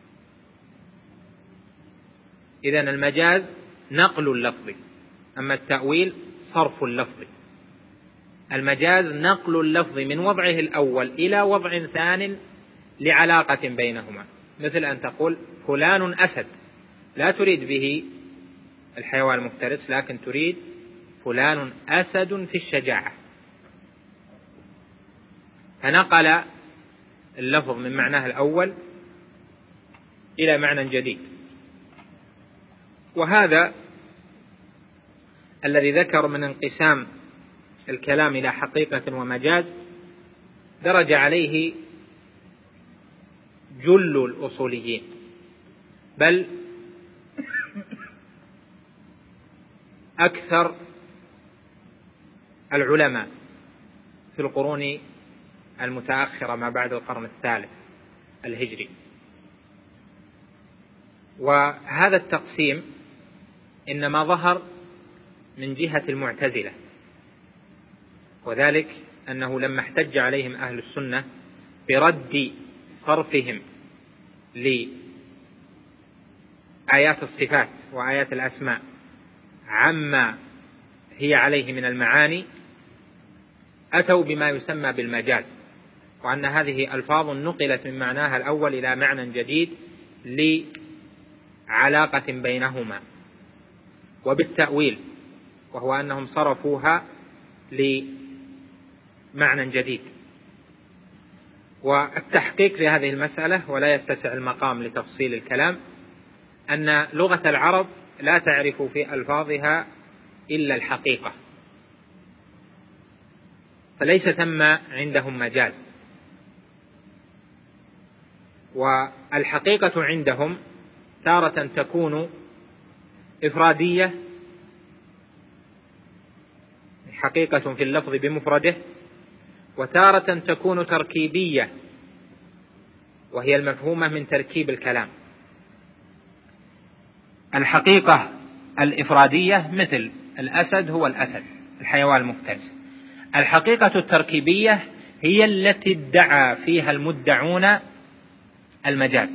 إذن المجاز نقل اللفظ، أما التأويل صرف اللفظ. المجاز نقل اللفظ من وضعه الأول إلى وضع ثان لعلاقة بينهما، مثل أن تقول فلان أسد، لا تريد به الحيوان المفترس، لكن تريد فلان أسد في الشجاعة، فنقل اللفظ من معناه الأول إلى معنى جديد. وهذا الذي ذكر من انقسام الكلام إلى حقيقة ومجاز درج عليه جل الأصوليين، بل أكثر العلماء في القرون المتأخرة ما بعد القرن الثالث الهجري. وهذا التقسيم إنما ظهر من جهة المعتزلة، وذلك أنه لما احتج عليهم أهل السنة برد صرفهم لآيات الصفات وآيات الأسماء عما هي عليه من المعاني، أتوا بما يسمى بالمجاز، وأن هذه ألفاظ نقلت من معناها الأول إلى معنى جديد لعلاقة بينهما، وبالتأويل، وهو أنهم صرفوها لمعنى جديد. والتحقيق لهذه المسألة، ولا يتسع المقام لتفصيل الكلام، أن لغة العرب لا تعرف في ألفاظها إلا الحقيقة، فليس ثم عندهم مجاز. والحقيقة عندهم تارة تكون إفرادية، حقيقة في اللفظ بمفرده، وتارة تكون تركيبية، وهي المفهومة من تركيب الكلام. الحقيقة الإفرادية مثل الأسد هو الأسد الحيوان المفترس. الحقيقة التركيبية هي التي ادعى فيها المدعون المجاز،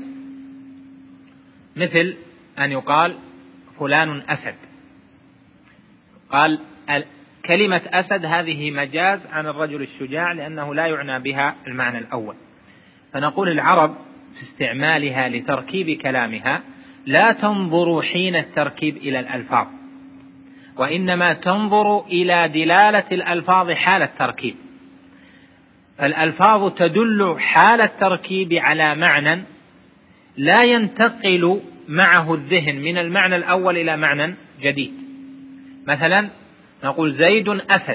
مثل أن يقال فلان أسد، قال كلمة أسد هذه مجاز عن الرجل الشجاع لأنه لا يعنى بها المعنى الأول. فنقول العرب في استعمالها لتركيب كلامها لا تنظر حين التركيب إلى الألفاظ، وإنما تنظر إلى دلالة الألفاظ حال التركيب. فالألفاظ تدل حال التركيب على معنى لا ينتقل معه الذهن من المعنى الأول إلى معنى جديد. مثلا نقول زيد أسد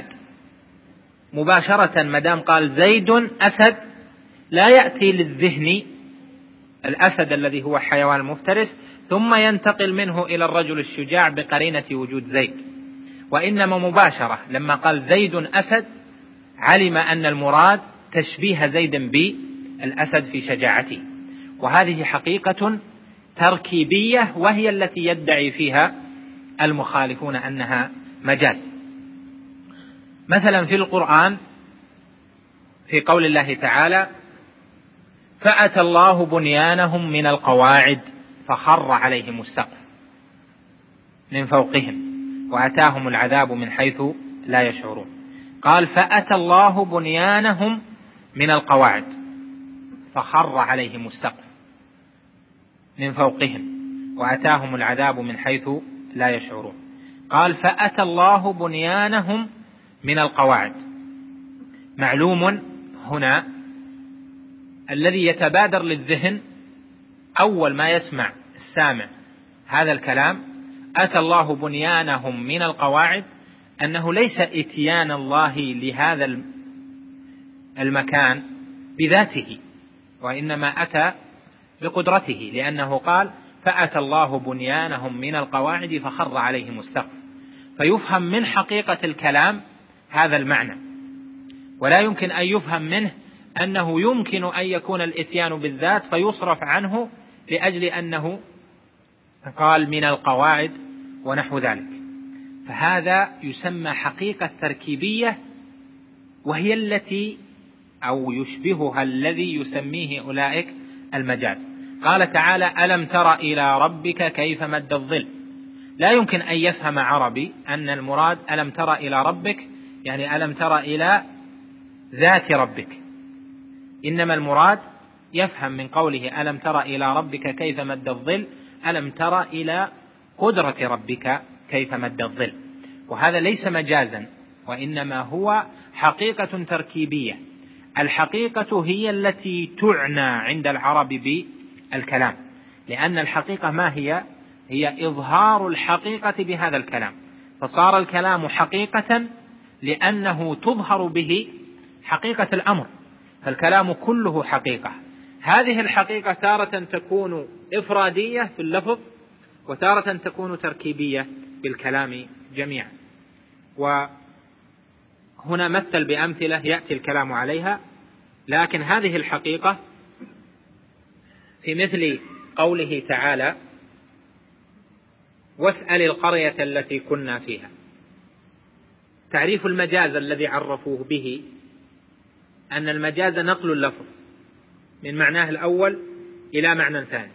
مباشرة، مدام قال زيد أسد لا يأتي للذهن الأسد الذي هو حيوان مفترس ثم ينتقل منه إلى الرجل الشجاع بقرينة وجود زيد، وإنما مباشرة لما قال زيد أسد علم أن المراد تشبيه زيد بالأسد في شجاعته. وهذه حقيقة تركيبية وهي التي يدعي فيها المخالفون أنها مجاز. مثلا في القرآن في قول الله تعالى فأتى الله بنيانهم من القواعد فخر عليهم السقف من فوقهم وأتاهم العذاب من حيث لا يشعرون. قال فأتى الله بنيانهم من القواعد فخر عليهم السقف من فوقهم وأتاهم العذاب من حيث لا يشعرون. قال فأتى الله بنيانهم من القواعد. معلوم هنا الذي يتبادر للذهن أول ما يسمع السامع هذا الكلام أتى الله بنيانهم من القواعد أنه ليس إتيان الله لهذا المكان بذاته، وإنما أتى بقدرته، لأنه قال فأتى الله بنيانهم من القواعد فخر عليهم السقف، فيفهم من حقيقة الكلام هذا المعنى، ولا يمكن أن يفهم منه أنه يمكن أن يكون الإتيان بالذات فيصرف عنه لأجل أنه قال من القواعد ونحو ذلك. فهذا يسمى حقيقة تركيبية، وهي التي أو يشبهها الذي يسميه أولئك المجاز. قال تعالى ألم تر إلى ربك كيف مد الظل. لا يمكن أن يفهم عربي أن المراد ألم تر إلى ربك يعني ألم تر إلى ذات ربك، إنما المراد يفهم من قوله ألم تر إلى ربك كيف مد الظل ألم تر إلى قدرة ربك كيف مد الظل. وهذا ليس مجازا، وإنما هو حقيقة تركيبية. الحقيقة هي التي تعنى عند العرب بالكلام، لأن الحقيقة ما هي؟ هي إظهار الحقيقة بهذا الكلام، فصار الكلام حقيقة لأنه تظهر به حقيقة الأمر، فالكلام كله حقيقة. هذه الحقيقة تارة تكون إفرادية في اللفظ وتارة تكون تركيبية بالكلام جميعا. وهنا مثل بأمثلة يأتي الكلام عليها، لكن هذه الحقيقة في مثل قوله تعالى واسأل القرية التي كنا فيها. تعريف المجاز الذي عرفوه به أن المجاز نقل اللفظ من معناه الأول إلى معنى ثاني،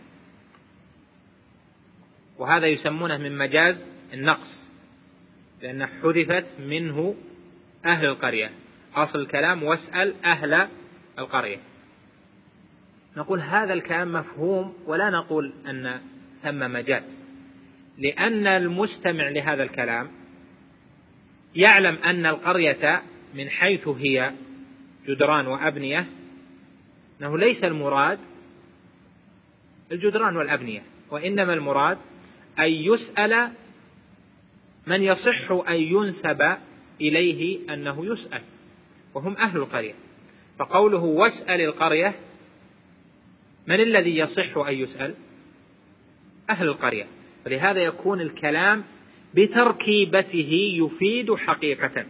وهذا يسمونه من مجاز النقص، لأنه حذفت منه أهل القرية. أصل الكلام واسأل أهل القرية. نقول هذا الكلام مفهوم، ولا نقول أن ثم مجاز، لأن المستمع لهذا الكلام يعلم أن القرية من حيث هي جدران وأبنية أنه ليس المراد الجدران والأبنية، وإنما المراد أن يسأل من يصح أن ينسب إليه أنه يسأل، وهم أهل القرية. فقوله واسأل القرية، من الذي يصح أن يسأل؟ أهل القرية. ولهذا يكون الكلام بتركيبته يفيد حقيقة.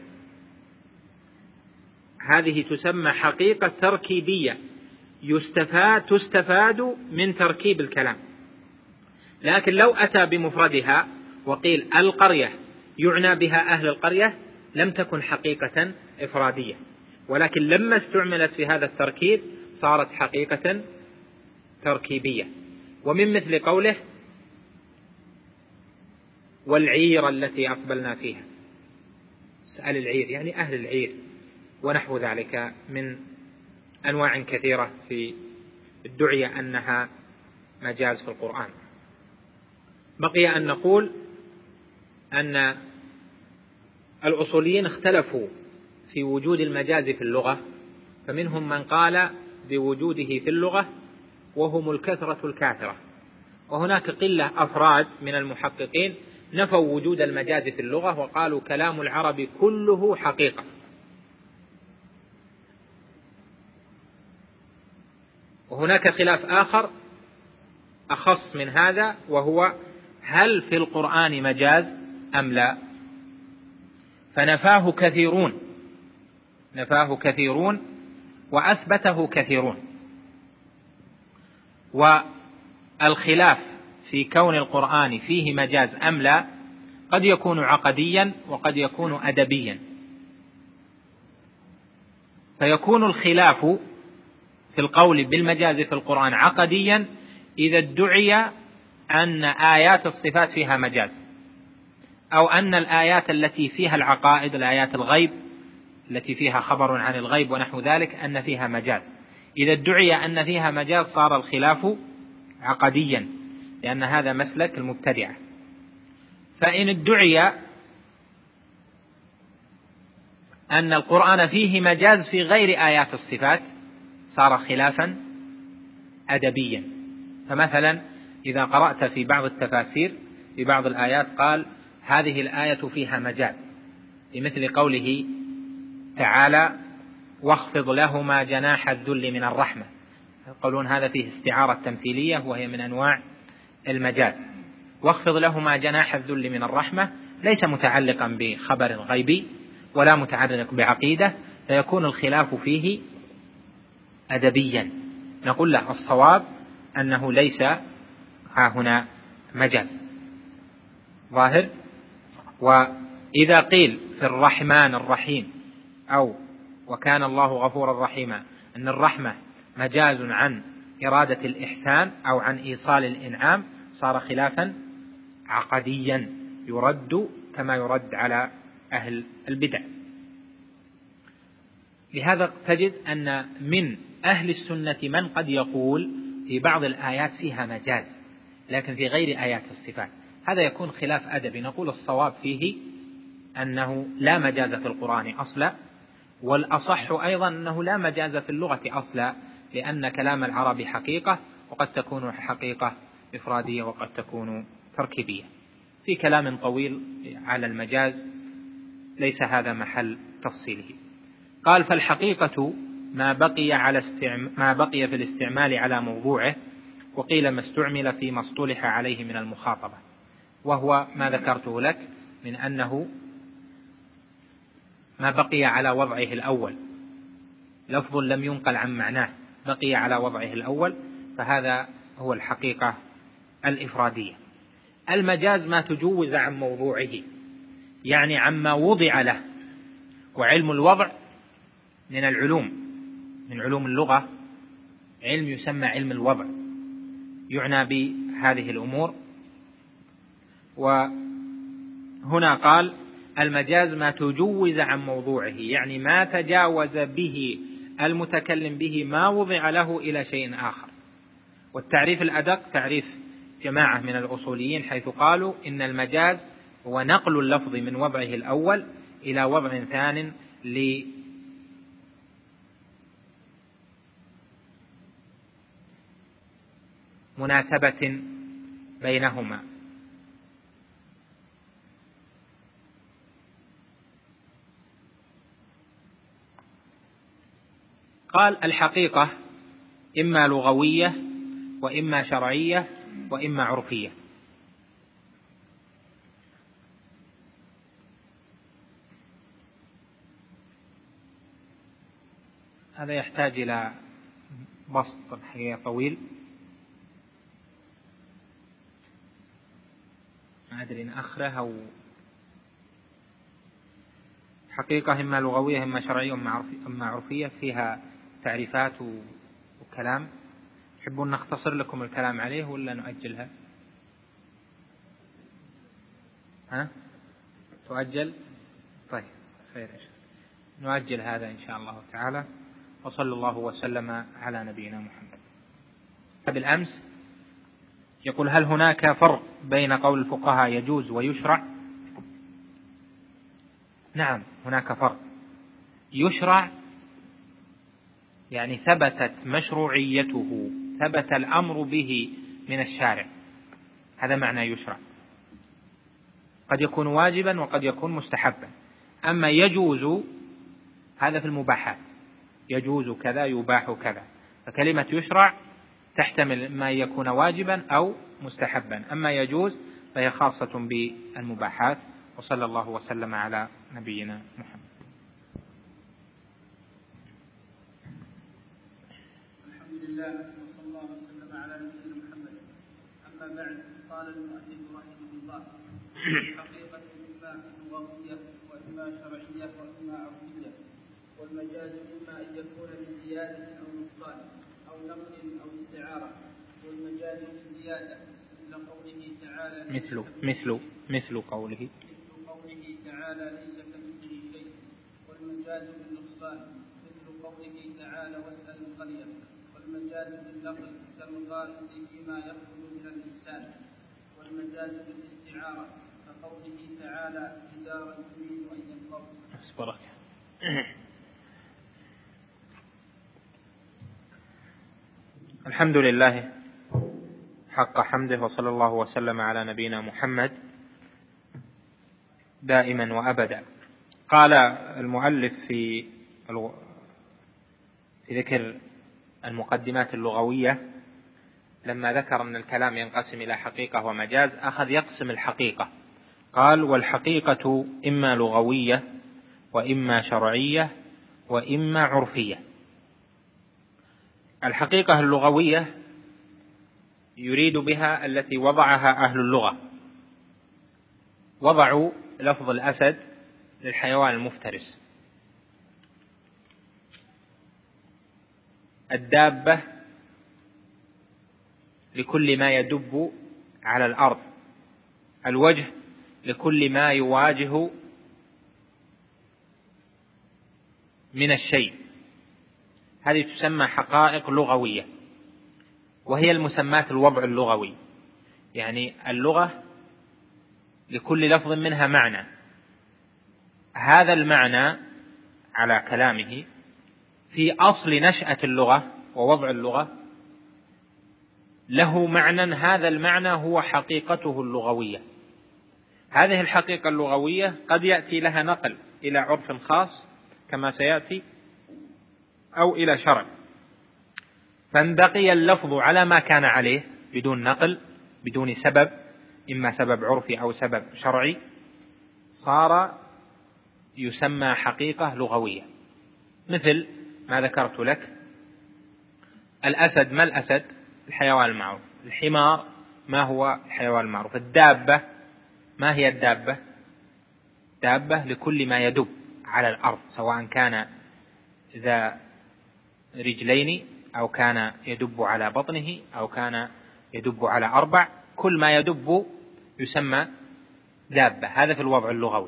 هذه تسمى حقيقة تركيبية يستفاد تستفاد من تركيب الكلام. لكن لو أتى بمفردها وقيل القرية يعنى بها أهل القرية لم تكن حقيقة إفرادية، ولكن لما استعملت في هذا التركيب صارت حقيقة تركيبية. ومن مثل قوله والعير التي أقبلنا فيها. اسأل العير يعني أهل العير ونحو ذلك من أنواع كثيرة في الدعية أنها مجاز في القرآن. بقي أن نقول أن الأصوليين اختلفوا في وجود المجاز في اللغة، فمنهم من قال بوجوده في اللغة وهم الكثرة الكاثرة، وهناك قلة أفراد من المحققين نفوا وجود المجاز في اللغة وقالوا كلام العرب كله حقيقة. وهناك خلاف آخر أخص من هذا، وهو هل في القرآن مجاز أم لا؟ فنفاه كثيرون نفاه كثيرون وأثبته كثيرون. والخلاف في كون القرآن فيه مجاز أم لا قد يكون عقديا وقد يكون أدبيا. فيكون الخلاف في القول بالمجاز في القرآن عقديا إذا ادعي أن آيات الصفات فيها مجاز، أو أن الآيات التي فيها العقائد، الآيات الغيب التي فيها خبر عن الغيب ونحو ذلك، أن فيها مجاز. إذا ادعي أن فيها مجاز صار الخلاف عقديا، لأن هذا مسلك المبتدعة. فإن ادعي أن القرآن فيه مجاز في غير آيات الصفات صار خلافا أدبيا. فمثلا إذا قرأت في بعض التفاسير في بعض الآيات قال هذه الآية فيها مجاز، بمثل قوله تعالى واخفض لهما جناح الذل من الرحمة، يقولون هذا فيه استعارة تمثيلية وهي من أنواع المجاز. واخفض لهما جناح الذل من الرحمة ليس متعلقا بخبر غيبي ولا متعلق بعقيدة، فيكون الخلاف فيه أدبيا. نقول له الصواب أنه ليس ها هنا مجاز ظاهر. وإذا قيل في الرحمن الرحيم أو وكان الله غفورا رحيما أن الرحمة مجاز عن إرادة الإحسان أو عن إيصال الإنعام صار خلافا عقديا يرد كما يرد على أهل البدع. لهذا تجد أن من أهل السنة من قد يقول في بعض الآيات فيها مجاز لكن في غير آيات الصفات، هذا يكون خلاف أدبي. نقول الصواب فيه أنه لا مجاز في القرآن أصلا، والأصح أيضا أنه لا مجاز في اللغة أصلا، لأن كلام العرب حقيقة، وقد تكون حقيقة إفرادية وقد تكون تركيبية. في كلام طويل على المجاز ليس هذا محل تفصيله. قال فالحقيقة ما بقي على استعم... ما بقي في الاستعمال على موضوعه، وقيل ما استعمل فيما اصطلح عليه من المخاطبة، وهو ما ذكرته لك من أنه ما بقي على وضعه الأول، لفظ لم ينقل عن معناه بقي على وضعه الأول، فهذا هو الحقيقة الإفرادية. المجاز ما تجوز عن موضوعه، يعني عما وضع له. وعلم الوضع من العلوم من علوم اللغة علم يسمى علم الوضع، يعنى بهذه الأمور. وهنا قال المجاز ما تجوز عن موضوعه، يعني ما تجاوز به المتكلم به ما وضع له إلى شيء آخر. والتعريف الأدق تعريف جماعة من الأصوليين حيث قالوا إن المجاز هو نقل اللفظ من وضعه الأول إلى وضع ثان لمناسبة بينهما. قال الحقيقة إما لغوية وإما شرعية وإما عرفية. هذا يحتاج إلى بسط الحقيقة طويل، ما أدري إن أخره أو حقيقة إما لغوية إما شرعية إما عرفية، فيها تعريفات وكلام. تحبون نختصر لكم الكلام عليه ولا نؤجلها؟ ها؟ تؤجل؟ طيب خير، نؤجل هذا إن شاء الله تعالى. وصلى الله وسلم على نبينا محمد. بالأمس يقول هل هناك فرق بين قول الفقهاء يجوز ويشرع؟ نعم هناك فرق. يشرع يعني ثبتت مشروعيته، ثبت الأمر به من الشارع، هذا معنى يشرع. قد يكون واجبا وقد يكون مستحبا. أما يجوز هذا في المباحات، يجوز كذا يباح كذا، فكلمة يشرع تحتمل ما يكون واجبا أو مستحبا. أما يجوز فهي خاصة بالمباحات. وصلى الله وسلم على نبينا محمد. الحمد لله وصلى الله وسلم على نبينا محمد. أما بعد، قال المؤلف رحمه الله: الحقيقة إما لغوية وإما شرعية وإما عرفية، والمجاز إما أن يكون لزيادة أو نقصان أو نقل أو استعارة، والمجاز للزيادة مثل قوله تعالى مثل مثل مثل قوله مثل قوله تعالى ليس كمثله شيء، والمجاز للنقصان مثل قوله تعالى واسأل القرية، والمجاز للنقل كالغائط فيما يخرج من الإنسان، والمجاز للاستعارة كقوله تعالى جدارا يريد أن ينقض. أصبرك. الحمد لله حق حمده، وصلى الله وسلم على نبينا محمد دائما وأبدا. قال المؤلف في في ذكر المقدمات اللغوية، لما ذكر أن الكلام ينقسم إلى حقيقة ومجاز، أخذ يقسم الحقيقة. قال: والحقيقة إما لغوية وإما شرعية وإما عرفية. الحقيقة اللغوية يريد بها التي وضعها أهل اللغة، وضعوا لفظ الأسد للحيوان المفترس، الدابة لكل ما يدب على الأرض، الوجه لكل ما يواجه من الشيء. هذه تسمى حقائق لغوية، وهي المسمات الوضع اللغوي. يعني اللغة لكل لفظ منها معنى، هذا المعنى على كلامه في أصل نشأة اللغة ووضع اللغة له معنى، هذا المعنى هو حقيقته اللغوية. هذه الحقيقة اللغوية قد يأتي لها نقل إلى عرف خاص كما سيأتي، أو إلى شرع، فإن بقي اللفظ على ما كان عليه بدون نقل، بدون سبب، إما سبب عرفي أو سبب شرعي، صار يسمى حقيقة لغوية. مثل ما ذكرت لك: الأسد، ما الأسد؟ الحيوان المعروف. الحمار، ما هو الحيوان المعروف؟ الدابة، ما هي الدابة؟ دابة لكل ما يدب على الأرض، سواء كان ذا رجلين أو كان يدب على بطنه أو كان يدب على أربع، كل ما يدب يسمى دابة. هذا في الوضع اللغوي.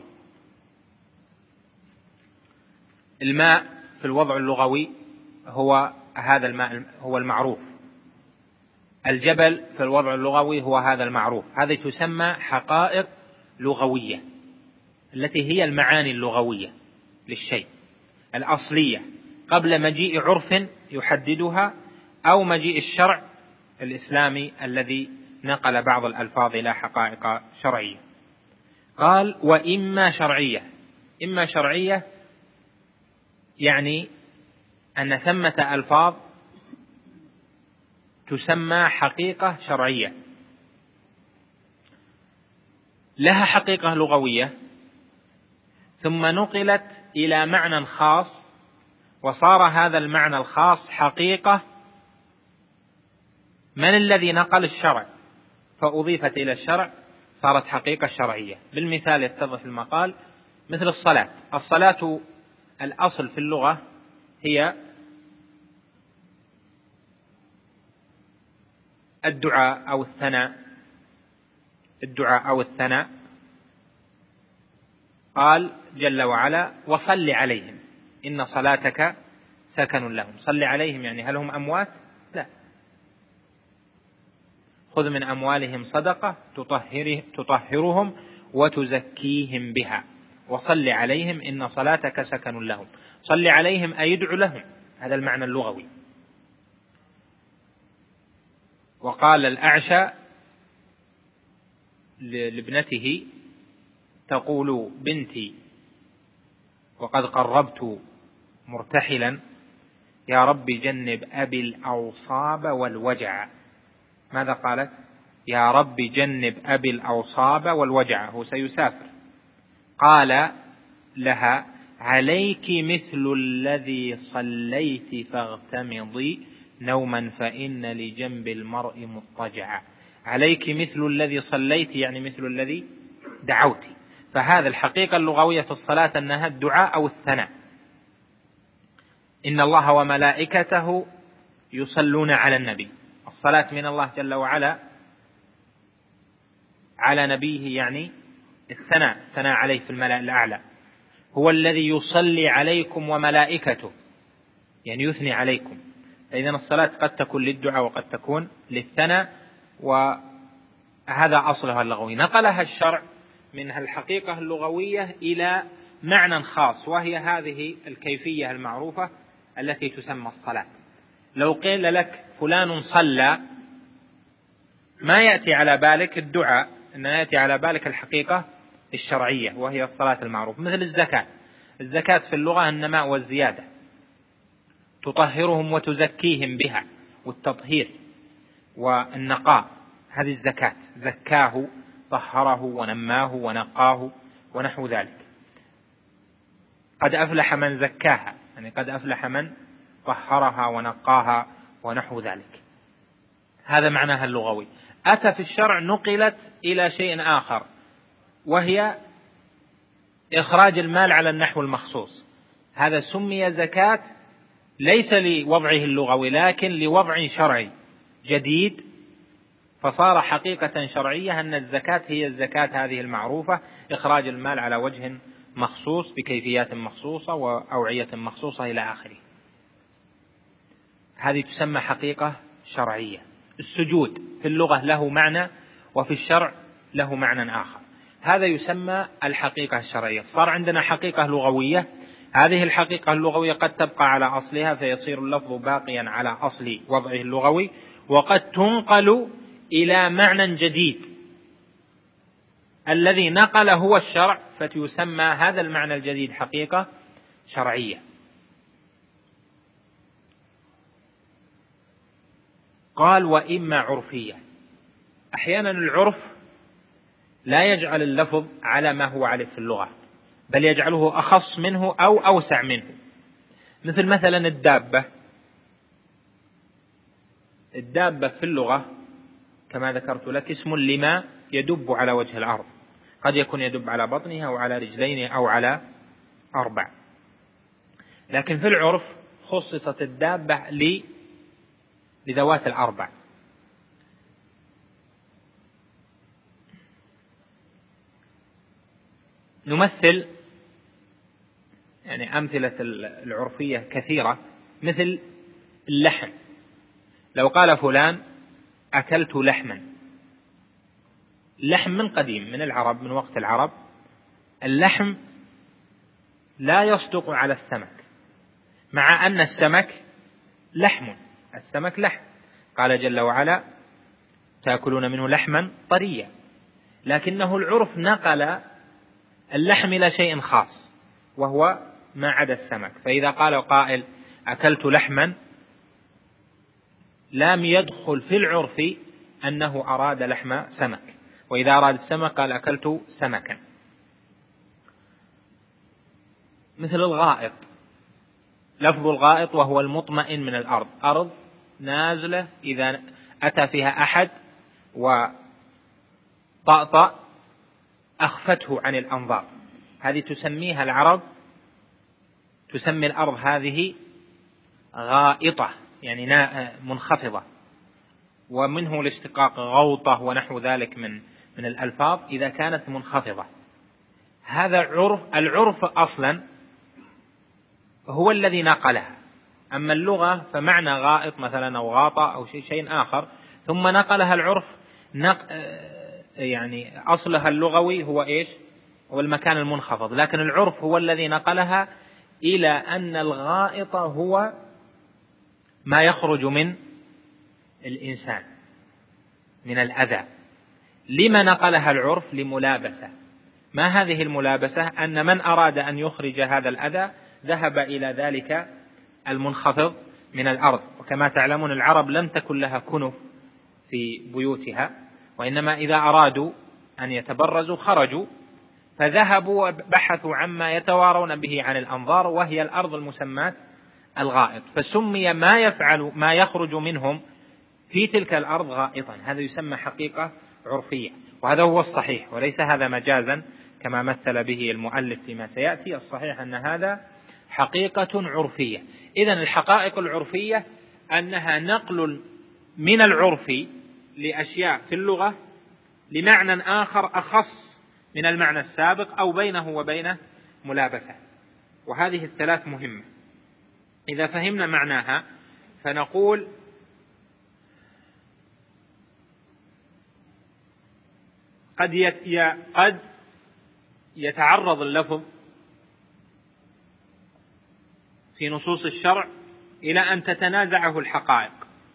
الماء في الوضع اللغوي هو هذا الماء، هو المعروف. الجبل في الوضع اللغوي هو هذا المعروف. هذه تسمى حقائق لغوية، التي هي المعاني اللغوية للشيء الأصلية قبل مجيء عرف يحددها أو مجيء الشرع الإسلامي الذي نقل بعض الألفاظ إلى حقائق شرعية. قال: وإما شرعية. إما شرعية يعني أن ثمة ألفاظ تسمى حقيقة شرعية، لها حقيقة لغوية ثم نقلت إلى معنى خاص، وصار هذا المعنى الخاص حقيقة. من الذي نقل؟ الشرع، فأضيفت إلى الشرع صارت حقيقة شرعية. بالمثال يتضح المقال: مثل الصلاة. الصلاة الأصل في اللغة هي الدعاء أو الثناء، الدعاء أو الثناء. قال جل وعلا: وصل عليهم إن صلاتك سكن لهم. صل عليهم يعني هل هم أموات؟ لا. خذ من أموالهم صدقة تطهرهم وتزكيهم بها وصل عليهم إن صلاتك سكن لهم. صل عليهم أي ادع لهم، هذا المعنى اللغوي. وقال الأعشى لابنته تقول بنتي وقد قربت مرتحلا: يا رب جنب أبي الأوصاب والوجع. ماذا قالت؟ يا رب جنب أبي الأوصاب والوجع، هو سيسافر. قال لها: عليك مثل الذي صليت فاغتمضي نوما فإن لجنب المرء مضطجعا. عليك مثل الذي صليت يعني مثل الذي دعوت. فهذا الحقيقة اللغوية في الصلاة أنها الدعاء أو الثناء. إن الله وملائكته يصلون على النبي. الصلاة من الله جل وعلا على نبيه يعني الثناء، الثناء عليه في الملأ الأعلى. هو الذي يصلي عليكم وملائكته، يعني يثني عليكم. فإذا الصلاة قد تكون للدعاء وقد تكون للثناء، وهذا أصلها اللغوي. نقلها الشرع من الحقيقة اللغوية إلى معنى خاص، وهي هذه الكيفية المعروفة التي تسمى الصلاة. لو قيل لك فلان صلى، ما يأتي على بالك الدعاء، إنما يأتي على بالك الحقيقة الشرعية وهي الصلاة المعروفة. مثل الزكاة. الزكاة في اللغة النماء والزيادة، تطهرهم وتزكيهم بها، والتطهير والنقاء، هذه الزكاة. زكاه طهره ونماه ونقاه ونحو ذلك. قد أفلح من زكاها، يعني قد أفلح من طهرها ونقاها ونحو ذلك. هذا معناها اللغوي. أتى في الشرع نقلت إلى شيء آخر، وهي إخراج المال على النحو المخصوص. هذا سمي زكاة ليس لوضعه اللغوي، لكن لوضع شرعي جديد، فصار حقيقة شرعية أن الزكاة هي الزكاة هذه المعروفة، إخراج المال على وجه مخصوص بكيفيات مخصوصة وأوعية مخصوصة إلى آخره. هذه تسمى حقيقة شرعية. السجود في اللغة له معنى، وفي الشرع له معنى آخر. هذا يسمى الحقيقة الشرعية. صار عندنا حقيقة لغوية، هذه الحقيقة اللغوية قد تبقى على أصلها فيصير اللفظ باقيا على أصل وضعه اللغوي، وقد تنقل إلى معنى جديد الذي نقل هو الشرع، فتسمى هذا المعنى الجديد حقيقة شرعية. قال: وإما عرفية. أحيانا العرف لا يجعل اللفظ على ما هو عليه في اللغة، بل يجعله أخص منه أو أوسع منه. مثل مثلا الدابة. الدابة في اللغة كما ذكرت لك اسم لما يدب على وجه الأرض، قد يكون يدب على بطنها أو على رجلين أو على أربع. لكن في العرف خصصت الدابة لذوات الأربع. نمثل يعني أمثلة العرفية كثيرة، مثل اللحم. لو قال فلان أكلت لحما، اللحم من قديم من العرب، من وقت العرب اللحم لا يصدق على السمك، مع أن السمك لحم، السمك لحم. قال جل وعلا: تأكلون منه لحما طريا. لكنه العرف نقل اللحم إلى شيء خاص وهو ما عدا السمك. فإذا قال قائل أكلت لحما، لم يدخل في العرف أنه أراد لحم سمك، وإذا أراد السمك قال أكلت سمكا. مثل الغائط. لفظ الغائط وهو المطمئن من الأرض، أرض نازلة إذا أتى فيها أحد وطأطأ أخفته عن الأنظار. هذه تسميها العرب، تسمي الأرض هذه غائطة، يعني منخفضة، ومنه الاشتقاق غوطة ونحو ذلك من من الألفاظ إذا كانت منخفضة. هذا عرف. العرف أصلا هو الذي نقلها، أما اللغة فمعنى غائط مثلا أو غاطة أو شيء شيء آخر، ثم نقلها العرف. نق... يعني أصلها اللغوي هو إيش؟ هو المكان المنخفض، لكن العرف هو الذي نقلها إلى أن الغائط هو ما يخرج من الإنسان من الأذى. لما نقلها العرف؟ لملابسة. ما هذه الملابسة؟ أن من أراد أن يخرج هذا الأذى ذهب إلى ذلك المنخفض من الأرض. وكما تعلمون العرب لم تكن لها كنف في بيوتها، وإنما إذا أرادوا أن يتبرزوا خرجوا، فذهبوا وبحثوا عما يتوارون به عن الأنظار، وهي الأرض المسماة الغائط، فسمي ما يفعل ما يخرج منهم في تلك الأرض غائطا. هذا يسمى حقيقة عرفية، وهذا هو الصحيح، وليس هذا مجازا كما مثل به المؤلف فيما سيأتي. الصحيح أن هذا حقيقة عرفية. إذن الحقائق العرفية أنها نقل من العرف لأشياء في اللغة لمعنى آخر أخص من المعنى السابق أو بينه وبينه ملابسة. وهذه الثلاث مهمة. إذا فهمنا معناها فنقول قد قد يتعرض اللفظ في نصوص الشرع إلى أن تتنازعه الحقائق،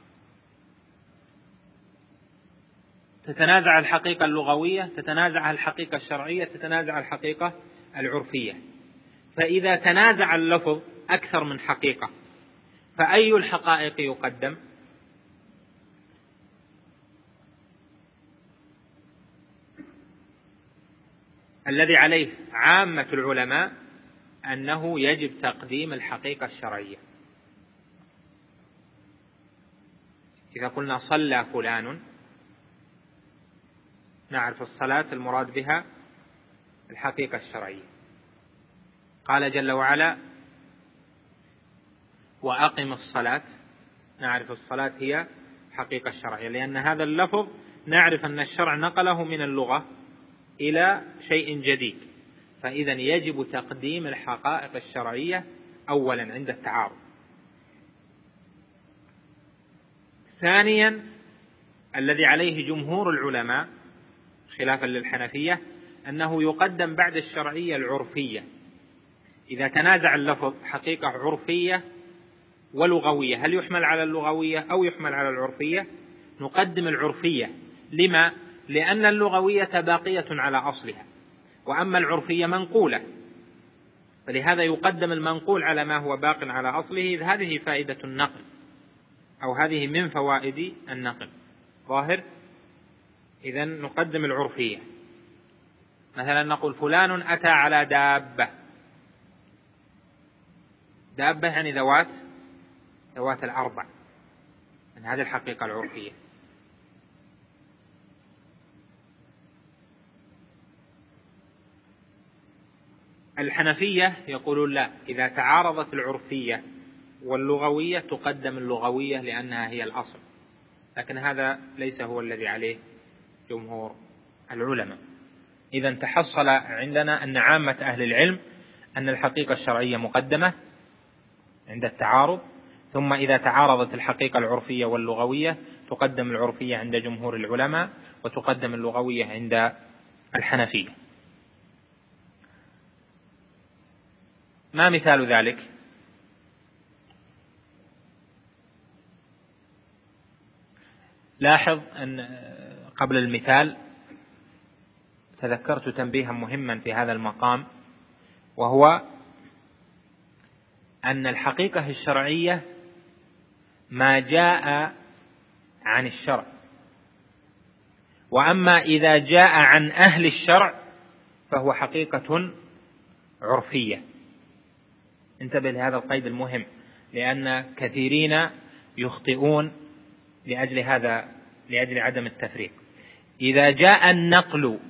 تتنازع الحقيقة اللغوية، تتنازع الحقيقة الشرعية، تتنازع الحقيقة العرفية. فإذا تنازع اللفظ أكثر من حقيقة فأي الحقائق يقدم؟ الذي عليه عامة العلماء أنه يجب تقديم الحقيقة الشرعية. إذا قلنا صلى فلان نعرف الصلاة المراد بها الحقيقة الشرعية. قال جل وعلا وأقم الصلاة، نعرف الصلاة هي حقيقة الشرعية، لأن هذا اللفظ نعرف أن الشرع نقله من اللغة إلى شيء جديد، فإذا يجب تقديم الحقائق الشرعية أولا عند التعارض. ثانيا الذي عليه جمهور العلماء خلافا للحنفية أنه يقدم بعد الشرعية العرفية. إذا تنازع اللفظ حقيقة عرفية ولغوية، هل يحمل على اللغوية أو يحمل على العرفية؟ نقدم العرفية. لما؟ لأن اللغوية باقية على أصلها، وأما العرفية منقولة، فلهذا يقدم المنقول على ما هو باق على أصله، إذ هذه فائدة النقل أو هذه من فوائد النقل. ظاهر؟ إذن نقدم العرفية. مثلا نقول فلان أتى على دابة، دابة يعني ذوات ذوات الأربع، يعني هذه الحقيقة العرفية. الحنفية يقولون لا، إذا تعارضت العرفية واللغوية تقدم اللغوية لأنها هي الأصل، لكن هذا ليس هو الذي عليه جمهور العلماء. إذا تحصل عندنا أن عامة أهل العلم أن الحقيقة الشرعية مقدمة عند التعارض، ثم إذا تعارضت الحقيقة العرفية واللغوية تقدم العرفية عند جمهور العلماء وتقدم اللغوية عند الحنفية. ما مثال ذلك؟ لاحظ أن قبل المثال تذكرت تنبيها مهما في هذا المقام، وهو أن الحقيقة الشرعية ما جاء عن الشرع، وأما إذا جاء عن أهل الشرع فهو حقيقة عرفية. انتبه لهذا القيد المهم، لأن كثيرين يخطئون لأجل هذا، لأجل عدم التفريق. إذا جاء النقل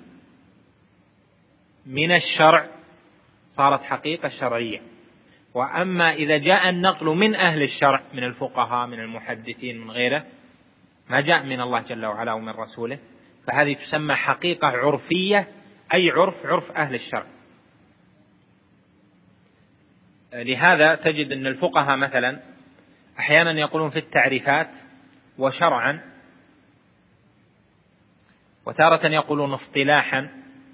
من الشرع صارت حقيقة شرعية، وأما إذا جاء النقل من أهل الشرع من الفقهاء من المحدثين من غيره، ما جاء من الله جل وعلا ومن رسوله، فهذه تسمى حقيقة عرفية، أي عرف عرف أهل الشرع. لهذا تجد أن الفقهاء مثلا أحيانا يقولون في التعريفات وشرعا، وتارة يقولون اصطلاحا.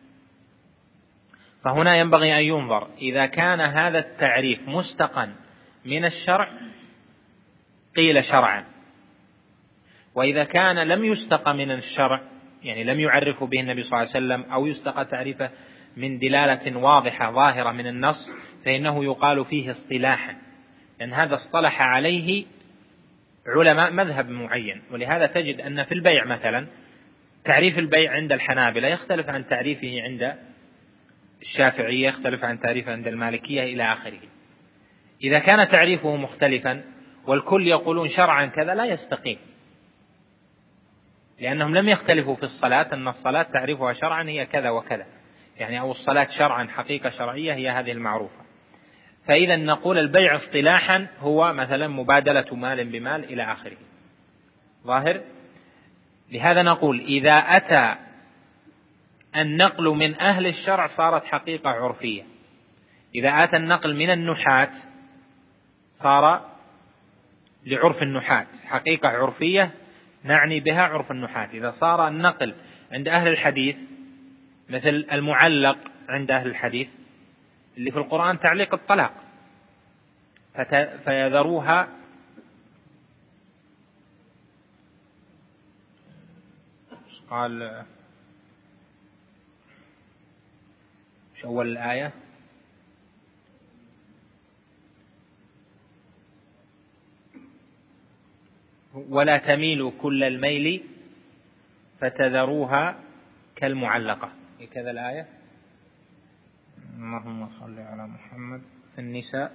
فهنا ينبغي أن ينظر، إذا كان هذا التعريف مستقا من الشرع قيل شرعا، وإذا كان لم يستق من الشرع يعني لم يعرف به النبي صلى الله عليه وسلم أو يستقى تعريفه من دلالة واضحة ظاهرة من النص فإنه يقال فيه اصطلاحا، لأن هذا اصطلح عليه علماء مذهب معين. ولهذا تجد أن في البيع مثلا تعريف البيع عند الحنابلة يختلف عن تعريفه عند الشافعية، يختلف عن تعريفه عند المالكية إلى آخره. إذا كان تعريفه مختلفا والكل يقولون شرعا كذا لا يستقيم، لأنهم لم يختلفوا في الصلاة أن الصلاة تعريفها شرعا هي كذا وكذا، يعني أو الصلاة شرعا حقيقة شرعية هي هذه المعروفة. فإذا نقول البيع اصطلاحا هو مثلا مبادلة مال بمال إلى آخره ظاهر. لهذا نقول إذا أتى النقل من أهل الشرع صارت حقيقة عرفية، إذا أتى النقل من النحاة صار لعرف النحاة حقيقة عرفية نعني بها عرف النحاة. إذا صار النقل عند أهل الحديث مثل المعلق عند أهل الحديث اللي في القرآن تعليق الطلاق فيذروها قال شو أول الآية ولا تميلوا كل الميل فتذروها كالمعلقة كذا الآية. اللهم صل على محمد في النساء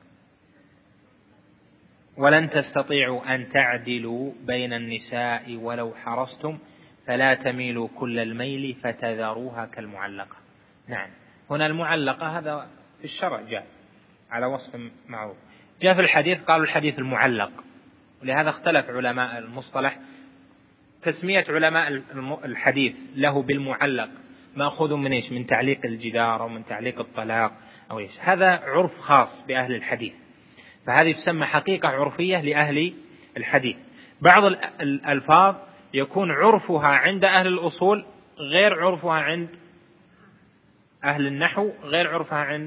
ولن تستطيعوا أن تعدلوا بين النساء ولو حرصتم فلا تميلوا كل الميل فتذروها كالمعلقة. نعم هنا المعلقة هذا في الشرع جاء على وصف معروف. جاء في الحديث قالوا الحديث المعلق، ولهذا اختلف علماء المصطلح تسمية علماء الحديث له بالمعلق مأخوذ من إيش؟ من تعليق الجدار أو من تعليق الطلاق أو إيش. هذا عرف خاص بأهل الحديث، فهذه تسمى حقيقة عرفية لأهل الحديث. بعض الألفاظ يكون عرفها عند أهل الأصول غير عرفها عند أهل النحو غير عرفها عند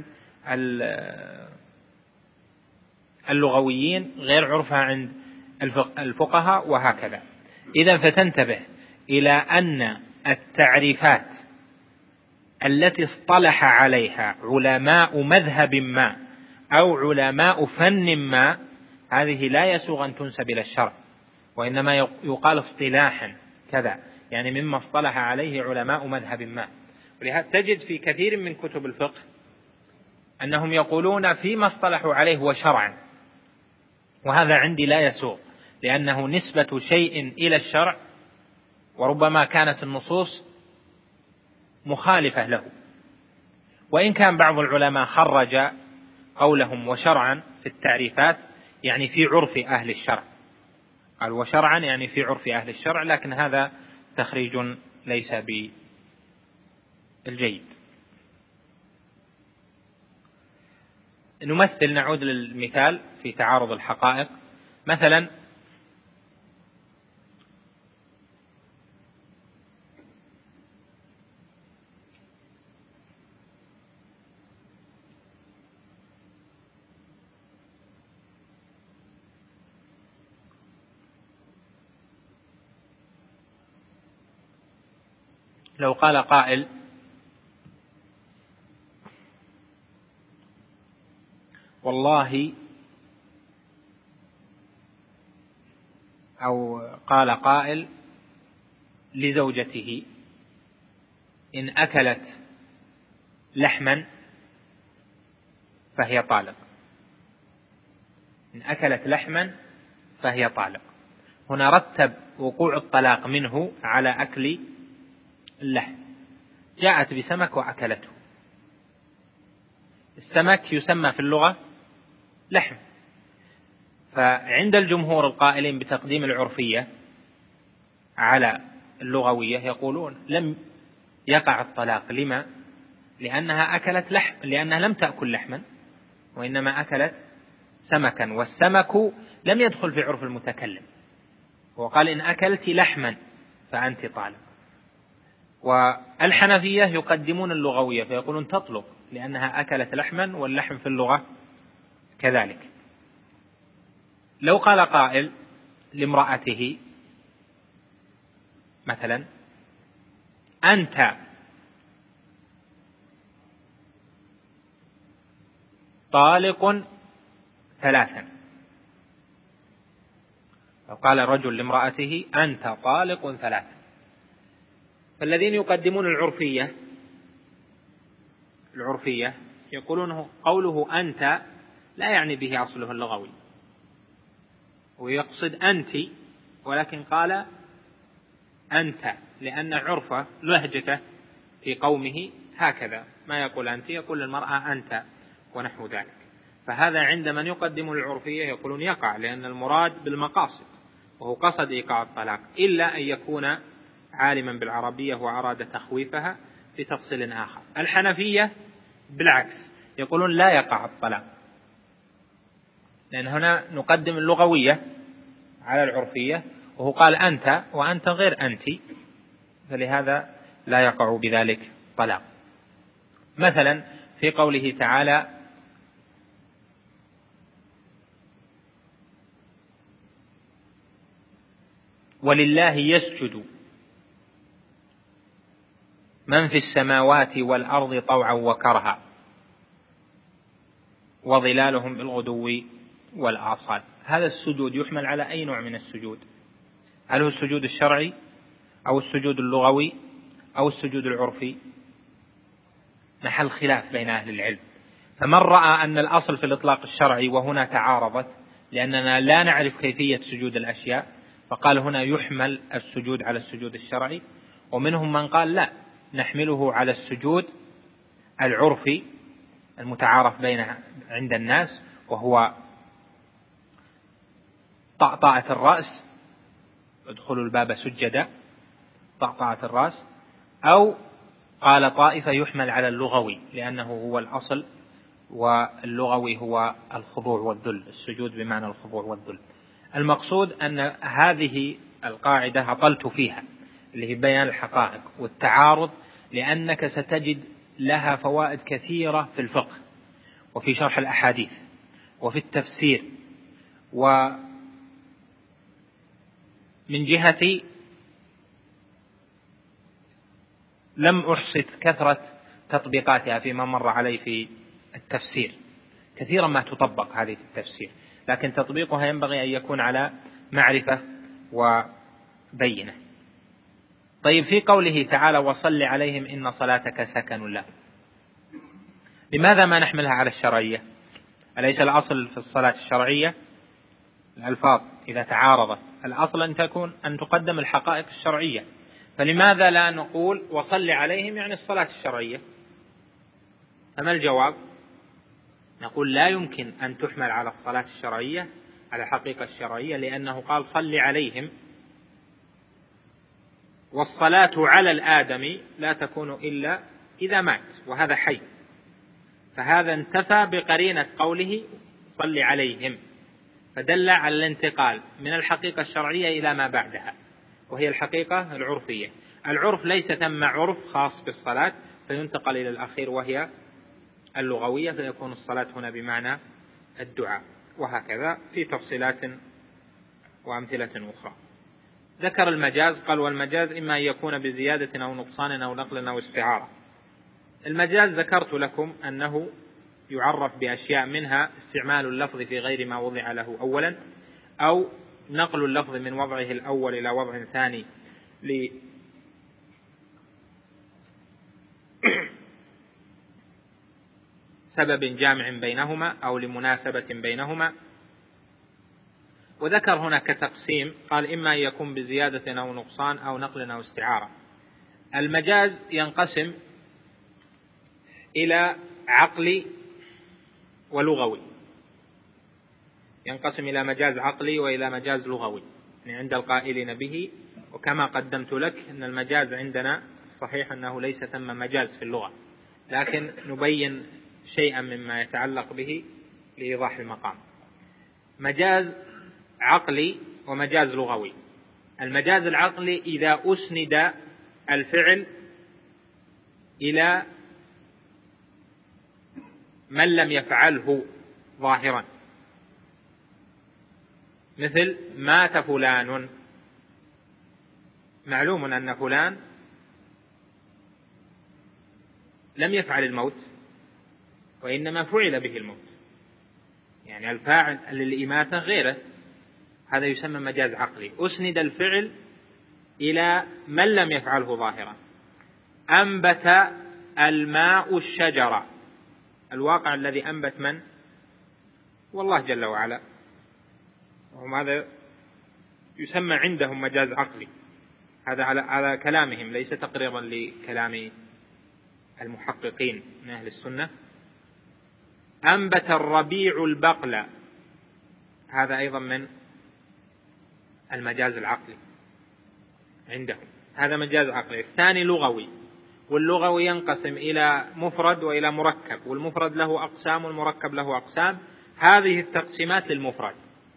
اللغويين غير عرفها عند الفقهاء وهكذا. إذا فتنتبه إلى أن التعريفات التي اصطلح عليها علماء مذهب ما أو علماء فن ما هذه لا يسوغ أن تنسب إلى الشرع، وإنما يقال اصطلاحا كذا، يعني مما اصطلح عليه علماء مذهب ما. ولهذا تجد في كثير من كتب الفقه أنهم يقولون فيما اصطلحوا عليه وشرعا، وهذا عندي لا يسوغ، لأنه نسبة شيء إلى الشرع وربما كانت النصوص مخالفة له. وإن كان بعض العلماء خرج قولهم وشرعا في التعريفات يعني في عرف أهل الشرع، قال وشرعا يعني في عرف أهل الشرع، لكن هذا تخريج ليس بالجيد. نمثل نعود للمثال في تعارض الحقائق. مثلا لو قال قائل والله، أو قال قائل لزوجته إن أكلت لحما فهي طالق، إن أكلت لحما فهي طالق. هنا رتب وقوع الطلاق منه على أكل اللحم. جاءت بسمك وأكلته. السمك يسمى في اللغة لحم، فعند الجمهور القائلين بتقديم العرفية على اللغوية يقولون لم يقع الطلاق. لما؟ لأنها أكلت لحم، لأنها لم تأكل لحما وإنما أكلت سمكا، والسمك لم يدخل في عرف المتكلم. وقال إن أكلت لحما فأنت طالق. والحنفية يقدمون اللغوية فيقولون تطلق لأنها أكلت لحما واللحم في اللغة كذلك. لو قال قائل لامرأته مثلا أنت طالق ثلاثا. لو قال الرجل لامرأته أنت طالق ثلاثا، فالذين يقدمون العرفية العرفية يقولون قوله أنت لا يعني به أصله اللغوي، ويقصد أنت، ولكن قال أنت لأن عرفة لهجته في قومه هكذا، ما يقول أنت، يقول للمرأة أنت ونحو ذلك. فهذا عند من يقدم العرفية يقولون يقع، لأن المراد بالمقاصد وهو قصد إيقاع الطلاق، إلا أن يكون عالما بالعربية وأراد تخويفها في تفصيل آخر. الحنفية بالعكس يقولون لا يقع الطلاق، لأن هنا نقدم اللغوية على العرفية، وهو قال أنت وأنت غير أنت، فلهذا لا يقع بذلك طلاق. مثلا في قوله تعالى ولله يسجد من في السماوات والأرض طوعا وكرها وظلالهم بالغدو والآصال. هذا السجود يحمل على أي نوع من السجود؟ هل هو السجود الشرعي أو السجود اللغوي أو السجود العرفي؟ محل خلاف بين أهل العلم. فمن رأى أن الأصل في الإطلاق الشرعي وهنا تعارضت لأننا لا نعرف كيفية سجود الأشياء، فقال هنا يحمل السجود على السجود الشرعي. ومنهم من قال لا، نحمله على السجود العرفي المتعارف بينه عند الناس، وهو طأطأة الرأس، ادخلوا الباب سجدا، طأطأة الرأس. أو قال طائفة يحمل على اللغوي لأنه هو الأصل، واللغوي هو الخضوع والذل، السجود بمعنى الخضوع والذل. المقصود أن هذه القاعدة عطلت فيها اللي هي بيان الحقائق والتعارض، لأنك ستجد لها فوائد كثيرة في الفقه وفي شرح الأحاديث وفي التفسير. ومن جهتي لم أحصد كثرة تطبيقاتها فيما مر علي في التفسير، كثيرا ما تطبق هذه في التفسير، لكن تطبيقها ينبغي أن يكون على معرفة وبينة. طيب في قوله تعالى وصل عليهم إن صلاتك سكن لهم، لماذا ما نحملها على الشرعية؟ أليس الأصل في الصلاة الشرعية؟ الألفاظ إذا تعارضت الأصل أن تكون أن تقدم الحقائق الشرعية، فلماذا لا نقول وصل عليهم يعني الصلاة الشرعية؟ فما الجواب؟ نقول لا يمكن أن تحمل على الصلاة الشرعية على الحقيقة الشرعية، لأنه قال صل عليهم، والصلاة على الآدمي لا تكون إلا إذا مات وهذا حي، فهذا انتفى بقرينة قوله صل عليهم، فدل على الانتقال من الحقيقة الشرعية إلى ما بعدها وهي الحقيقة العرفية. العرف ليس ثم عرف خاص بالصلاة فينتقل إلى الأخير وهي اللغوية، فيكون الصلاة هنا بمعنى الدعاء، وهكذا في تفصيلات وأمثلة أخرى. ذكر المجاز، قال والمجاز إما أن يكون بزيادة أو نقصان أو نقل أو استعارة. المجاز ذكرت لكم أنه يعرف بأشياء، منها استعمال اللفظ في غير ما وضع له أولا، أو نقل اللفظ من وضعه الأول إلى وضع ثاني لسبب جامع بينهما أو لمناسبة بينهما. وذكر هنا كتقسيم، قال إما أن يكون بزيادة أو نقصان أو نقل أو استعارة. المجاز ينقسم إلى عقلي ولغوي، ينقسم إلى مجاز عقلي وإلى مجاز لغوي يعني عند القائلين به. وكما قدمت لك أن المجاز عندنا صحيح أنه ليس ثم مجاز في اللغة، لكن نبين شيئا مما يتعلق به لإيضاح المقام. مجاز عقلي ومجاز لغوي. المجاز العقلي إذا أسند الفعل إلى من لم يفعله ظاهرا، مثل مات فلان، معلوم أن فلان لم يفعل الموت وإنما فعل به الموت، يعني الفاعل للإماتة غيره، هذا يسمى مجاز عقلي. أسند الفعل إلى من لم يفعله ظاهرا. أنبت الماء الشجرة، الواقع الذي أنبت من؟ والله جل وعلا، وهذا يسمى عندهم مجاز عقلي، هذا على على كلامهم، ليس تقريرا لكلام المحققين من أهل السنة. أنبت الربيع البقل، هذا أيضا من المجاز العقلي عندهم، هذا مجاز عقلي. الثاني لغوي، واللغوي ينقسم إلى مفرد وإلى مركب، والمفرد له أقسام والمركب له أقسام. هذه التقسيمات للمفرد،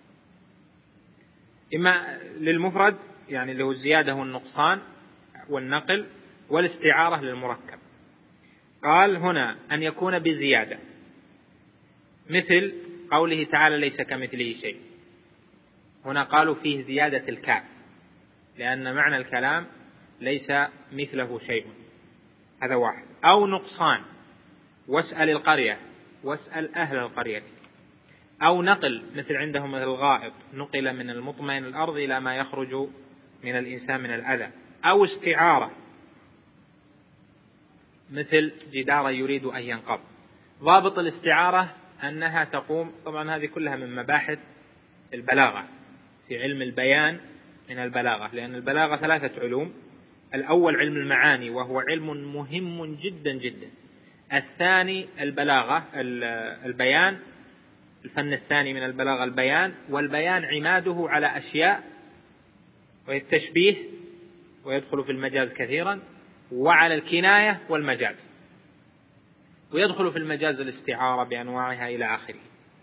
إما للمفرد يعني له الزيادة والنقصان والنقل، والاستعارة للمركب. قال هنا أن يكون بزيادة، مثل قوله تعالى ليس كمثله شيء، هنا قالوا فيه زيادة الكاف، لأن معنى الكلام ليس مثله شيء، هذا واحد. أو نقصان، واسأل القرية، واسأل أهل القرية. أو نقل، مثل عندهم مثل الغائط، نقل من المطمئن الأرض إلى ما يخرج من الإنسان من الأذى. أو استعارة، مثل جدار يريد أن ينقض. ضابط الاستعارة أنها تقوم، طبعا هذه كلها من مباحث البلاغة في علم البيان من البلاغة، لأن البلاغة ثلاثة علوم. الأول علم المعاني، وهو علم مهم جدا جدا. الثاني البلاغة البيان، الفن الثاني من البلاغة البيان، والبيان عماده على أشياء، وهي التشبيه ويدخل في المجاز كثيرا، وعلى الكناية والمجاز، ويدخل في المجاز الاستعارة بأنواعها إلى آخره.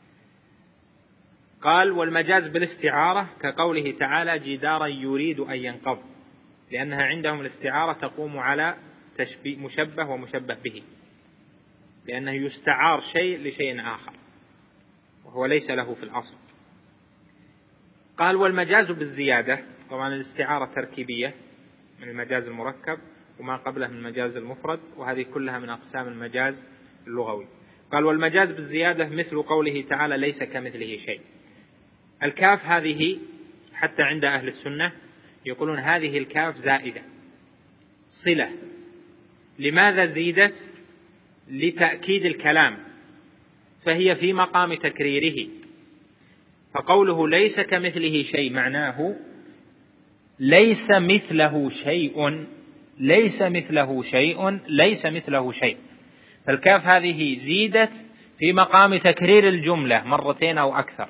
قال والمجاز بالاستعارة كقوله تعالى جدارا يريد أن ينقض، لأنها عندهم الاستعارة تقوم على تشبيه مشبه ومشبه به، لأنه يستعار شيء لشيء آخر وهو ليس له في الأصل. قال والمجاز بالزيادة، طبعا الاستعارة تركيبية من المجاز المركب وما قبله من المجاز المفرد، وهذه كلها من أقسام المجاز اللغوي. قال والمجاز بالزيادة مثل قوله تعالى ليس كمثله شيء. الكاف هذه حتى عند أهل السنة يقولون هذه الكاف زائدة صلة. لماذا زيدت؟ لتأكيد الكلام، فهي في مقام تكريره. فقوله ليس كمثله شيء معناه ليس مثله شيء، ليس مثله شيء، ليس مثله شيء. فالكاف هذه زيدت في مقام تكرير الجملة مرتين أو أكثر.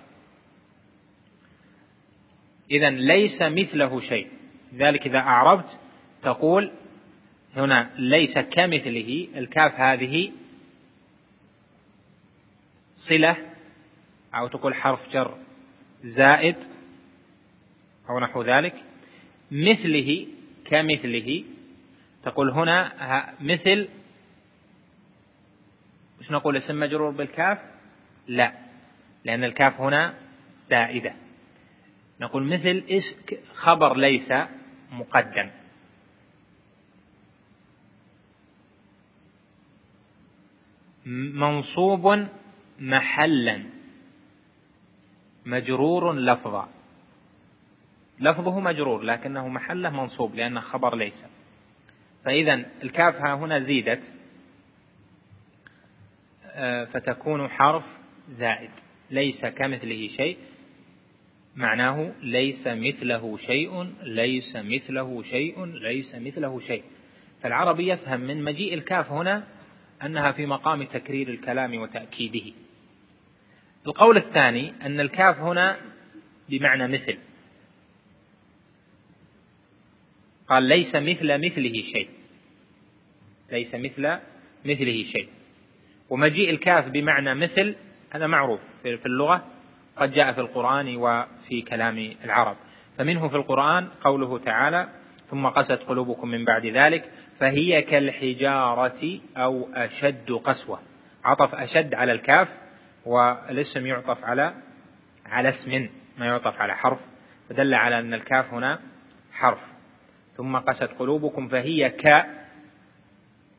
إذن ليس مثله شيء، ذلك إذا أعربت تقول هنا ليس كمثله، الكاف هذه صلة، أو تقول حرف جر زائد أو نحو ذلك. مثله كمثله تقول هنا مثل، مش نقول اسم مجرور بالكاف؟ لا، لأن الكاف هنا زائدة. نقول مثل خبر ليس مقدم. منصوب محلا مجرور لفظا، لفظه مجرور لكنه محله منصوب لأنه خبر ليس. فإذا الكاف هنا زيدت فتكون حرف زائد. ليس كمثله شيء معناه ليس مثله شيء، ليس مثله شيء، ليس مثله شيء. فالعربي يفهم من مجيء الكاف هنا أنها في مقام تكرير الكلام وتأكيده. القول الثاني أن الكاف هنا بمعنى مثل، قال ليس مثل مثله شيء، ليس مثل مثله شيء. ومجيء الكاف بمعنى مثل هذا معروف في اللغة، قد جاء في القرآن وفي كلام العرب. فمنه في القرآن قوله تعالى ثم قست قلوبكم من بعد ذلك فهي كالحجارة أو أشد قسوة. عطف أشد على الكاف، والاسم يعطف على على اسم ما يعطف على حرف، فدل على أن الكاف هنا حرف. ثم قست قلوبكم فهي ك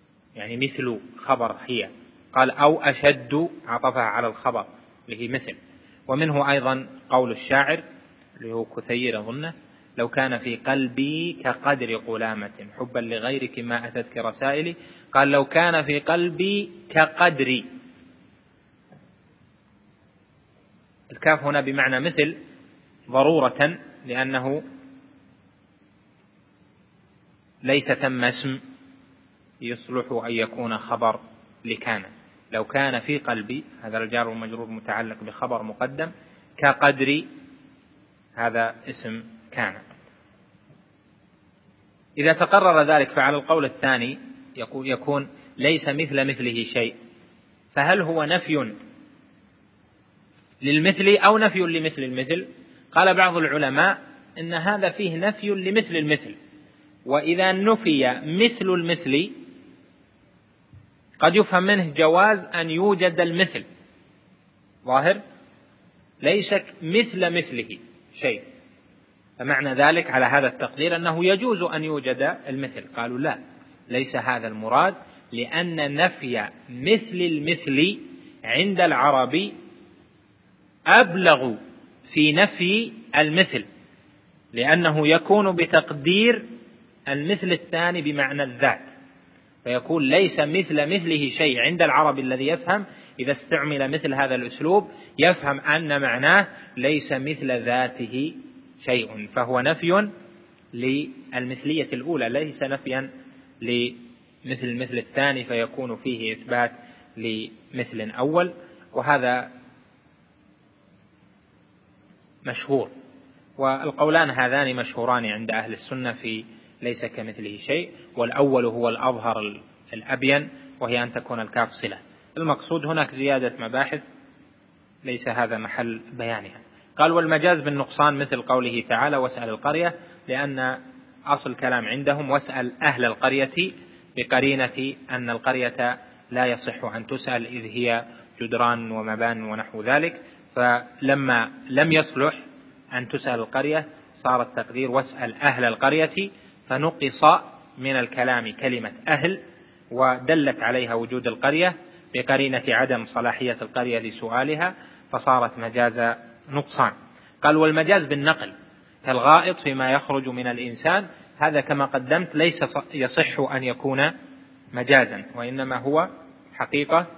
يعني مثل خبر هي. قال أو أشد عطفها على الخبر اللي هي مثل. ومنه أيضا قول الشاعر اللي هو كثير أظنه: لو كان في قلبي كقدر قلامة حبا لغيرك ما أتتك رسائلي. قال: لو كان في قلبي كقدري. الكاف هنا بمعنى مثل ضرورة، لأنه ليس ثم اسم يصلح أن يكون خبر لكان. لو كان في قلبي، هذا الجار والمجرور متعلق بخبر مقدم، كقدري هذا اسم كان. إذا تقرر ذلك فعلى القول الثاني يكون ليس مثل مثله شيء. فهل هو نفي للمثل أو نفي لمثل المثل؟ قال بعض العلماء إن هذا فيه نفي لمثل المثل، وإذا نفي مثل المثل قد يفهم منه جواز أن يوجد المثل. ظاهر ليس مثل مثله شيء، فمعنى ذلك على هذا التقدير أنه يجوز أن يوجد المثل. قالوا لا، ليس هذا المراد، لأن نفي مثل المثل عند العرب أبلغ في نفي المثل، لأنه يكون بتقدير المثل الثاني بمعنى الذات، فيكون ليس مثل مثله شيء عند العرب الذي يفهم إذا استعمل مثل هذا الأسلوب يفهم أن معناه ليس مثل ذاته شيء، فهو نفي للمثلية الأولى ليس نفيا لمثل المثل الثاني، فيكون فيه إثبات لمثل أول. وهذا مشهور، والقولان هذان مشهوران عند أهل السنة في ليس كمثله شيء. والأول هو الأظهر الأبين، وهي أن تكون الكاف صلة. المقصود هناك زيادة مباحث ليس هذا محل بيانها. قال: والمجاز بالنقصان مثل قوله تعالى: واسأل القرية، لأن أصل الكلام عندهم واسأل أهل القرية، بقرينة أن القرية لا يصح أن تسأل إذ هي جدران ومبان ونحو ذلك، فلما لم يصلح أن تسأل القرية صار التقدير واسأل أهل القرية، فنقص من الكلام كلمة أهل ودلت عليها وجود القرية بقرينة عدم صلاحية القرية لسؤالها، فصارت مجاز نقصان. قال: والمجاز بالنقل كالغائط فيما يخرج من الإنسان، هذا كما قدمت ليس يصح أن يكون مجازا، وإنما هو حقيقة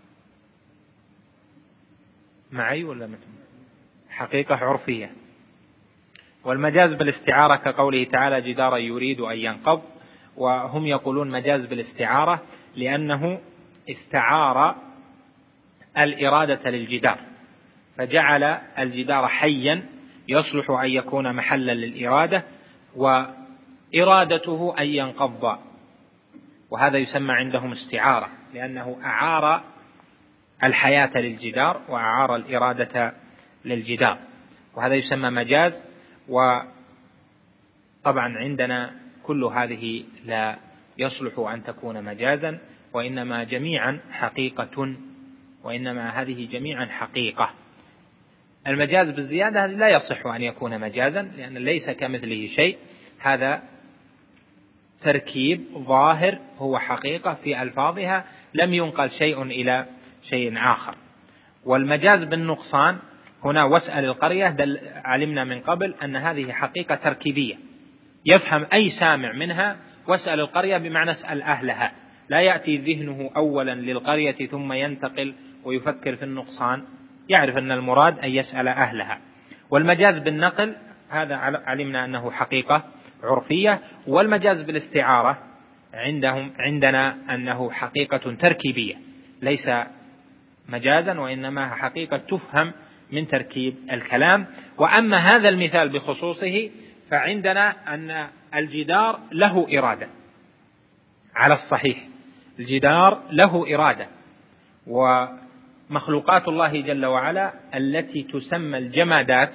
معي ولا متى؟ حقيقة عرفية. والمجاز بالاستعارة كقوله تعالى: جدارا يريد أن ينقض. وهم يقولون مجاز بالاستعارة لأنه استعار الإرادة للجدار، فجعل الجدار حيا يصلح أن يكون محلا للإرادة، وإرادته أن ينقض، وهذا يسمى عندهم استعارة، لأنه أعار الحياة للجدار وأعار الإرادة للجدار، وهذا يسمى مجاز. وطبعا عندنا كل هذه لا يصلح أن تكون مجازا، وإنما جميعا حقيقة، وإنما هذه جميعا حقيقة. المجاز بالزيادة لا يصح أن يكون مجازا، لأن ليس كمثله شيء، هذا تركيب ظاهر هو حقيقة في ألفاظها لم ينقل شيء إلى شيء آخر. والمجاز بالنقصان هنا واسأل القرية، علمنا من قبل أن هذه حقيقة تركيبية يفهم أي سامع منها واسأل القرية بمعنى اسأل أهلها، لا يأتي ذهنه أولا للقرية ثم ينتقل ويفكر في النقصان، يعرف أن المراد أن يسأل أهلها. والمجاز بالنقل هذا علمنا أنه حقيقة عرفية. والمجاز بالاستعارة عندهم عندنا أنه حقيقة تركيبية ليس مجازا، وإنما حقيقة تفهم من تركيب الكلام. وأما هذا المثال بخصوصه فعندنا أن الجدار له إرادة على الصحيح، الجدار له إرادة، ومخلوقات الله جل وعلا التي تسمى الجمادات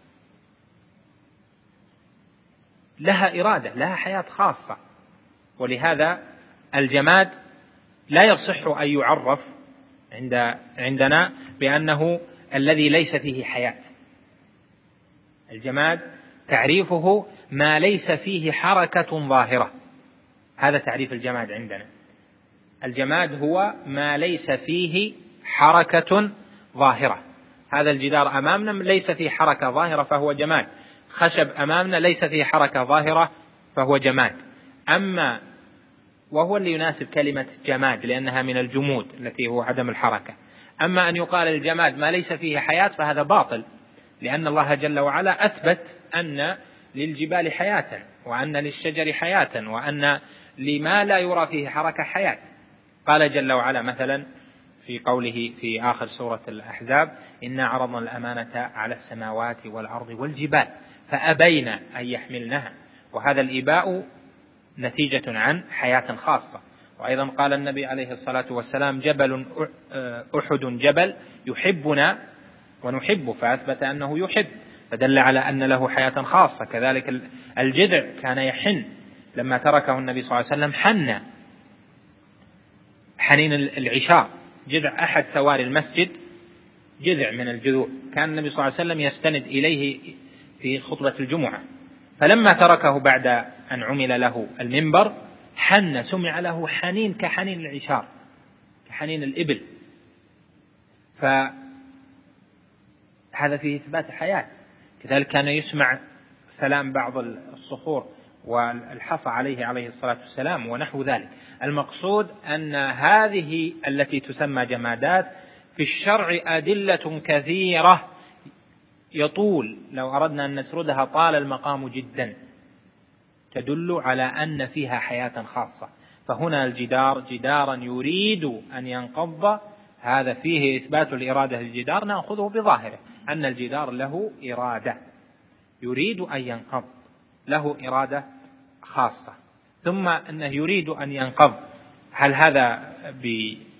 لها إرادة، لها حياة خاصة، ولهذا الجماد لا يصح أن يعرف عند عندنا بأنه الذي ليس فيه حياة. الجماد تعريفه ما ليس فيه حركة ظاهرة، هذا تعريف الجماد عندنا. الجماد هو ما ليس فيه حركة ظاهرة، هذا الجدار أمامنا ليس فيه حركة ظاهرة فهو جماد، خشب أمامنا ليس فيه حركة ظاهرة فهو جماد. أما وهو اللي يناسب كلمة جماد لأنها من الجمود التي هو عدم الحركة. أما أن يقال الجماد ما ليس فيه حياة فهذا باطل، لأن الله جل وعلا أثبت أن للجبال حياة، وأن للشجر حياة، وأن لما لا يرى فيه حركة حياة. قال جل وعلا مثلا في قوله في آخر سورة الأحزاب: إنا عرضنا الأمانة على السماوات والأرض والجبال فأبين أن يحملنها. وهذا الإباء نتيجة عن حياة خاصة. وأيضا قال النبي عليه الصلاة والسلام: جبل أحد جبل يحبنا ونحب، فأثبت أنه يحب، فدل على أن له حياة خاصة. كذلك الجذع كان يحن، لما تركه النبي صلى الله عليه وسلم حن حنين العشار. جذع أحد ثوار المسجد جذع من الجذوع كان النبي صلى الله عليه وسلم يستند إليه في خطبة الجمعة، فلما تركه بعد أن عمل له المنبر حن، سمع له حنين كحنين العشار، كحنين الإبل. فهذا فيه إثبات حياة. كذلك كان يسمع سلام بعض الصخور والحصى عليه عليه الصلاة والسلام ونحو ذلك. المقصود أن هذه التي تسمى جمادات في الشرع أدلة كثيرة يطول، لو أردنا أن نسردها طال المقام جدا، تدل على أن فيها حياة خاصة. فهنا الجدار جدارا يريد أن ينقض، هذا فيه إثبات الإرادة للجدار، نأخذه بظاهره أن الجدار له إرادة، يريد أن ينقض، له إرادة خاصة. ثم أنه يريد أن ينقض، هل هذا